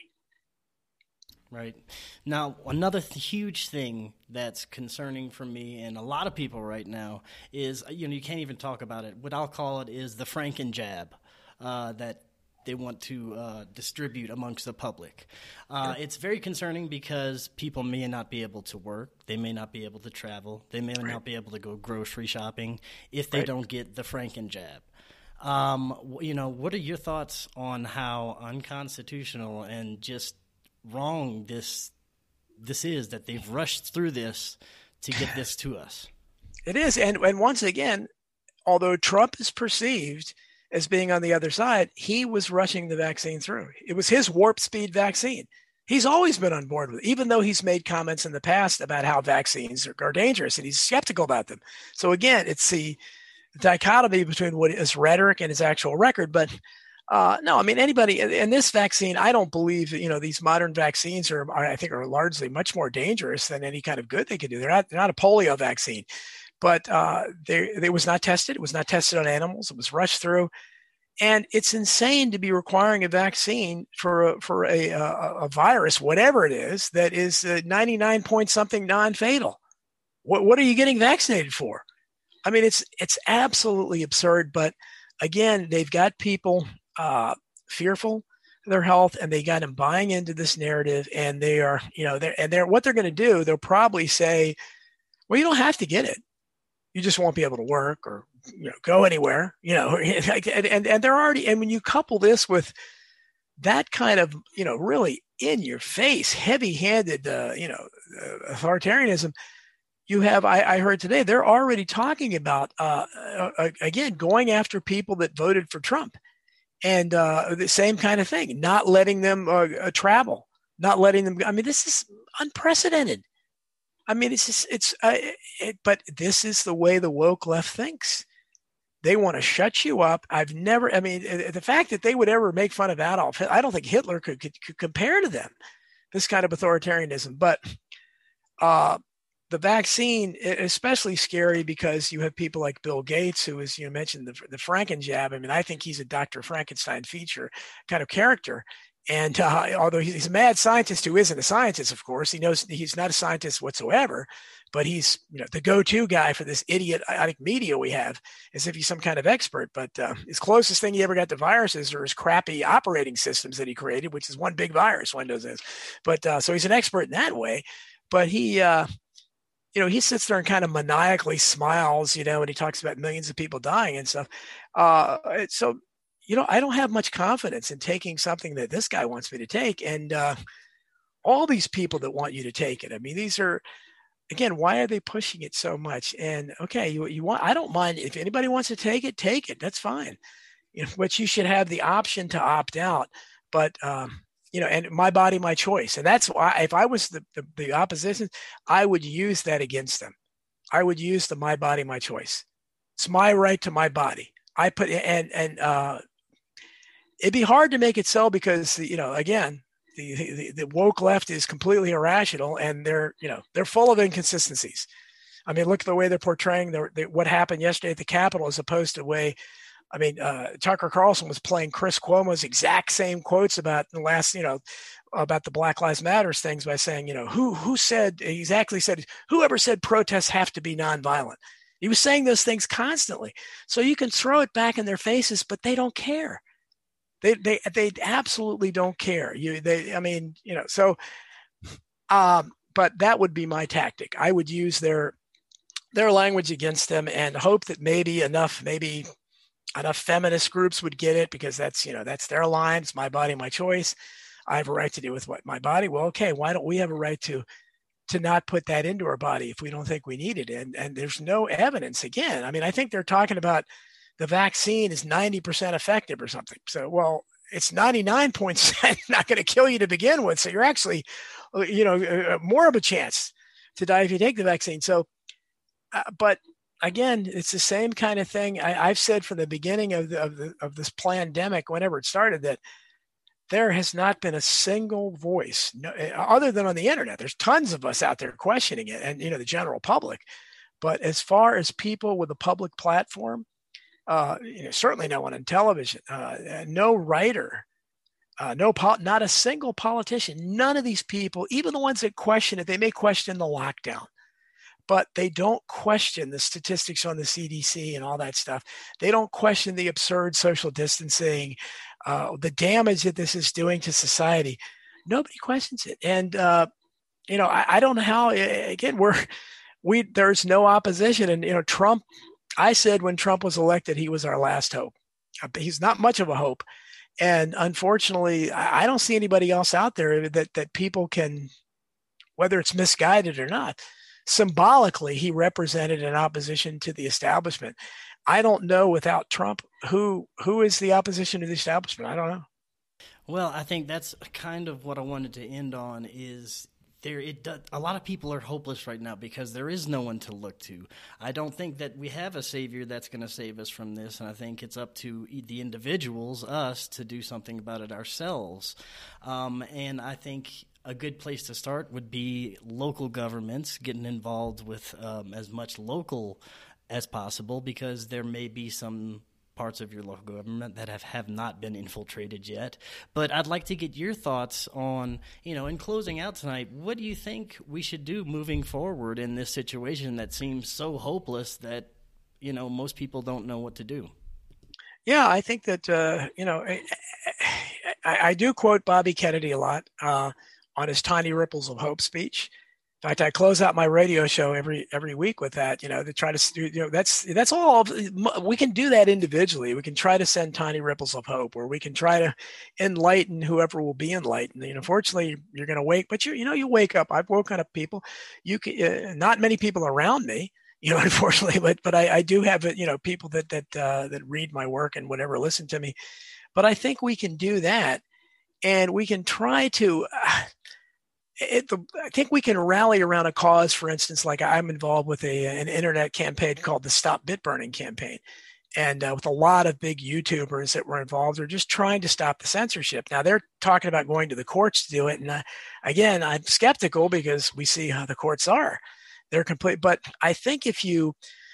Speaker 1: Right. Now, another th- huge thing that's concerning for me and a lot of people right now is, you know, you can't even talk about it. What I'll call it is the Franken jab uh, that they want to uh, distribute amongst the public. Uh, yeah. It's very concerning because people may not be able to work. They may not be able to travel. They may right. not be able to go grocery shopping if they right. don't get the Franken jab. Um, you know, what are your thoughts on how unconstitutional and just wrong this this is, that they've rushed through this to get this to us?
Speaker 2: It is. And and once again, although Trump is perceived as being on the other side, he was rushing the vaccine through. It was his warp speed vaccine. He's always been on board with it, even though he's made comments in the past about how vaccines are, are dangerous, and he's skeptical about them. So again, it's the dichotomy between what is rhetoric and his actual record. But Uh, no, I mean, anybody, and this vaccine, I don't believe that, you know, these modern vaccines are, are, I think, are largely much more dangerous than any kind of good they could do. They're not, they're not a polio vaccine, but uh, they, it was not tested. It was not tested on animals. It was rushed through. And it's insane to be requiring a vaccine for a, for a, a, a virus, whatever it is, that is ninety-nine point something non-fatal. What, what are you getting vaccinated for? I mean, it's it's absolutely absurd. But again, they've got people uh, fearful of their health, and they got them buying into this narrative. And they are, you know, they're, and they're what they're going to do. They'll probably say, "Well, you don't have to get it. You just won't be able to work or, you know, go anywhere." You know, and, and and they're already. And when you couple this with that kind of, you know, really in your face, heavy-handed, uh, you know, uh, authoritarianism. You have, I, I heard today, they're already talking about, uh, uh, again, going after people that voted for Trump. And uh, the same kind of thing, not letting them uh, uh, travel, not letting them, I mean, this is unprecedented. I mean, it's just, it's, uh, it, but this is the way the woke left thinks. They want to shut you up. I've never, I mean, the fact that they would ever make fun of Adolf, I don't think Hitler could, could, could compare to them, this kind of authoritarianism. But, uh, the vaccine, especially scary because you have people like Bill Gates, who is, you mentioned the, the Franken jab. I mean, I think he's a Doctor Frankenstein feature kind of character. And uh, although he's a mad scientist who isn't a scientist, of course, he knows he's not a scientist whatsoever, but he's, you know, the go-to guy for this idiotic media we have, as if he's some kind of expert. But uh, his closest thing he ever got to viruses are his crappy operating systems that he created, which is one big virus, Windows is. But uh, so he's an expert in that way. But he, uh, you know, he sits there and kind of maniacally smiles, you know, when he talks about millions of people dying and stuff. Uh, so, you know, I don't have much confidence in taking something that this guy wants me to take. And uh, all these people that want you to take it, I mean, these are, again, why are they pushing it so much? And okay, you, you want, I don't mind if anybody wants to take it, take it. That's fine. You know, but you should have the option to opt out. But, um, you know, and my body, my choice. And that's why if I was the, the, the opposition, I would use that against them. I would use the my body, my choice. It's my right to my body. I put, and, and, uh, it'd be hard to make it so because, you know, again, the, the, the woke left is completely irrational and they're, you know, they're full of inconsistencies. I mean, look at the way they're portraying the, the, what happened yesterday at the Capitol as opposed to the way, I mean, uh, Tucker Carlson was playing Chris Cuomo's exact same quotes about the last, you know, about the Black Lives Matters things by saying, you know, who who said, he exactly said, whoever said protests have to be nonviolent. He was saying those things constantly. So you can throw it back in their faces, but they don't care. They they they absolutely don't care. You they I mean, you know, so um, but that would be my tactic. I would use their their language against them and hope that maybe enough, maybe enough feminist groups would get it because that's, you know, that's their line. It's my body, my choice. I have a right to do with what my body. Well, okay, why don't we have a right to to not put that into our body if we don't think we need it? And and there's no evidence. Again, I mean, I think they're talking about the vaccine is ninety percent effective or something. So, well, it's ninety-nine percent not going to kill you to begin with. So you're actually, you know, more of a chance to die if you take the vaccine. So, uh, but again, it's the same kind of thing. I, I've said from the beginning of the, of the of this pandemic, whenever it started, that there has not been a single voice, no, other than on the internet. There's tons of us out there questioning it, and you know the general public. But as far as people with a public platform, uh, you know, certainly no one on television, uh, no writer, uh, no po- not a single politician. None of these people, even the ones that question it, they may question the lockdown, but they don't question the statistics on the C D C and all that stuff. They don't question the absurd social distancing, uh, the damage that this is doing to society. Nobody questions it. And, uh, you know, I, I don't know how, again, we're, we, there's no opposition. And, you know, Trump, I said when Trump was elected, he was our last hope. He's not much of a hope. And unfortunately, I, I don't see anybody else out there that, that people can, whether it's misguided or not, symbolically, he represented an opposition to the establishment. I don't know without Trump who who is the opposition to the establishment. I don't know.
Speaker 1: Well, I think that's kind of what I wanted to end on is there it does, a lot of people are hopeless right now because there is no one to look to. I don't think that we have a savior that's going to save us from this, and I think it's up to the individuals, us, to do something about it ourselves. Um, and I think a good place to start would be local governments getting involved with um, as much local as possible, because there may be some parts of your local government that have, have not been infiltrated yet. But I'd like to get your thoughts on, you know, in closing out tonight, what do you think we should do moving forward in this situation that seems so hopeless that, you know, most people don't know what to do?
Speaker 2: Yeah, I think that, uh, you know, I, I, I do quote Bobby Kennedy a lot uh, on his Tiny Ripples of Hope speech. In fact, I close out my radio show every every week with that. You know, to try to, you know, that's that's all. We can do that individually. We can try to send tiny ripples of hope, or we can try to enlighten whoever will be enlightened. You know, fortunately, you're going to wake, but you you know, you wake up. I've woken up people. You can, uh, not many people around me. You know, unfortunately, but but I, I do have you know people that that uh, that read my work and whatever, listen to me. But I think we can do that, and we can try to. Uh, It, the, I think we can rally around a cause, for instance, like I'm involved with a, an internet campaign called the Stop Bit Burning campaign. And uh, with a lot of big YouTubers that were involved, they're just trying to stop the censorship. Now they're talking about going to the courts to do it. And uh, again, I'm skeptical because we see how the courts are. They're complete. But I think if you,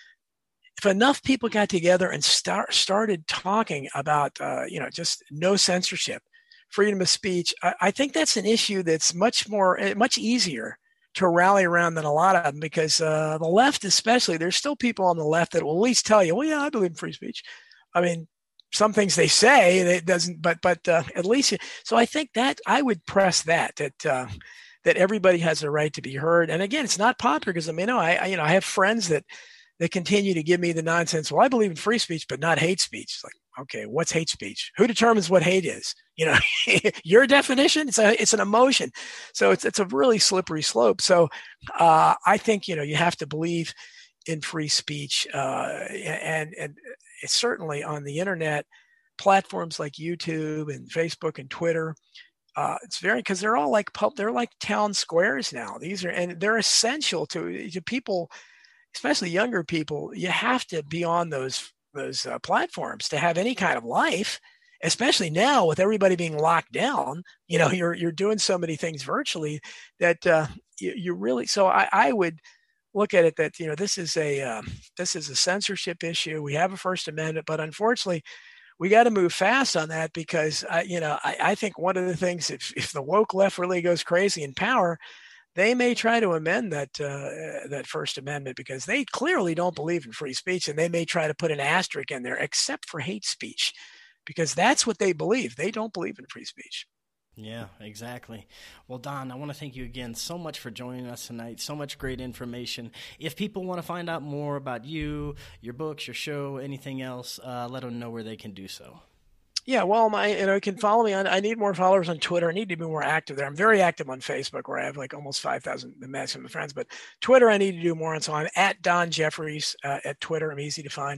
Speaker 2: if enough people got together and start, started talking about, uh, you know, just no censorship, freedom of speech, I, I think that's an issue that's much more, much easier to rally around than a lot of them, because uh, the left especially, there's still people on the left that will at least tell you, well, yeah, I believe in free speech. I mean, some things they say, it doesn't, but but uh, at least, so I think that I would press that, that uh, that everybody has a right to be heard. And again, it's not popular because I mean, you know, I, I you know, I have friends that that continue to give me the nonsense. Well, I believe in free speech, but not hate speech. It's like, okay, what's hate speech? Who determines what hate is? You know, your definition, it's a, it's an emotion. So it's, it's a really slippery slope. So uh, I think, you know, you have to believe in free speech uh, and, and it's certainly on the internet, platforms like YouTube and Facebook and Twitter. Uh, it's very, because they're all like, pub, they're like town squares now. These are, and they're essential to, to people, especially younger people. You have to be on those those uh, platforms to have any kind of life, especially now with everybody being locked down. You know, you're you're doing so many things virtually that uh, you, you really. So I, I would look at it that, you know, this is a um, this is a censorship issue. We have a First Amendment, but unfortunately, we got to move fast on that because I, you know, I, I think one of the things, if if the woke left really goes crazy in power, they may try to amend that uh, that First Amendment because they clearly don't believe in free speech, and they may try to put an asterisk in there, except for hate speech, because that's what they believe. They don't believe in free speech.
Speaker 1: Yeah, exactly. Well, Don, I want to thank you again so much for joining us tonight. So much great information. If people want to find out more about you, your books, your show, anything else, uh, let them know where they can do so.
Speaker 2: Yeah, well, my you know, you can follow me on. I need more followers on Twitter. I need to be more active there. I'm very active on Facebook, where I have like almost five thousand the maximum friends. But Twitter, I need to do more on. So I'm at Don Jeffries uh, at Twitter. I'm easy to find.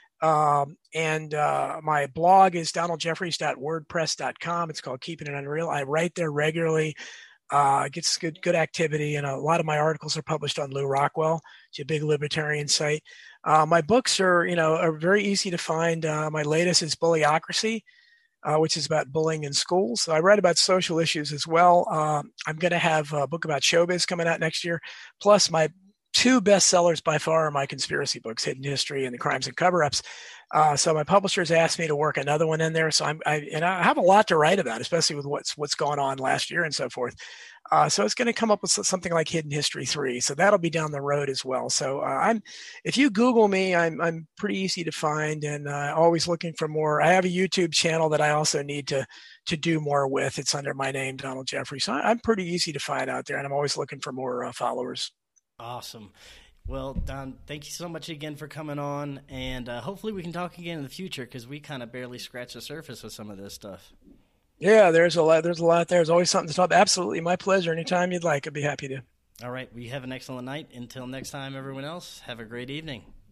Speaker 2: Um, and uh, my blog is donald jeffries dot wordpress dot com. It's called Keeping It Unreal. I write there regularly. Uh, it gets good good activity, and a lot of my articles are published on Lou Rockwell. It's a big libertarian site. Uh, my books are, you know, are very easy to find. Uh, my latest is Bullyocracy, uh, which is about bullying in schools. So I write about social issues as well. Uh, I'm going to have a book about showbiz coming out next year. Plus, my two bestsellers by far are my conspiracy books, Hidden History and The Crimes and Cover-Ups. Uh, so my publishers asked me to work another one in there. So I'm, I, and I have a lot to write about, especially with what's what's going on last year and so forth. Uh, so it's going to come up with something like Hidden History three. So that'll be down the road as well. So uh, I'm, if you Google me, I'm I'm pretty easy to find, and uh, always looking for more. I have a YouTube channel that I also need to to do more with. It's under my name, Donald Jeffries. So I'm pretty easy to find out there, and I'm always looking for more uh, followers.
Speaker 1: Awesome. Well, Don, thank you so much again for coming on, and uh, hopefully we can talk again in the future because we kind of barely scratched the surface with some of this stuff.
Speaker 2: Yeah, there's a lot. There's a lot. There's always something to talk about. Absolutely, my pleasure. Anytime you'd like, I'd be happy to.
Speaker 1: All right. We have an excellent night. Until next time, everyone else, have a great evening.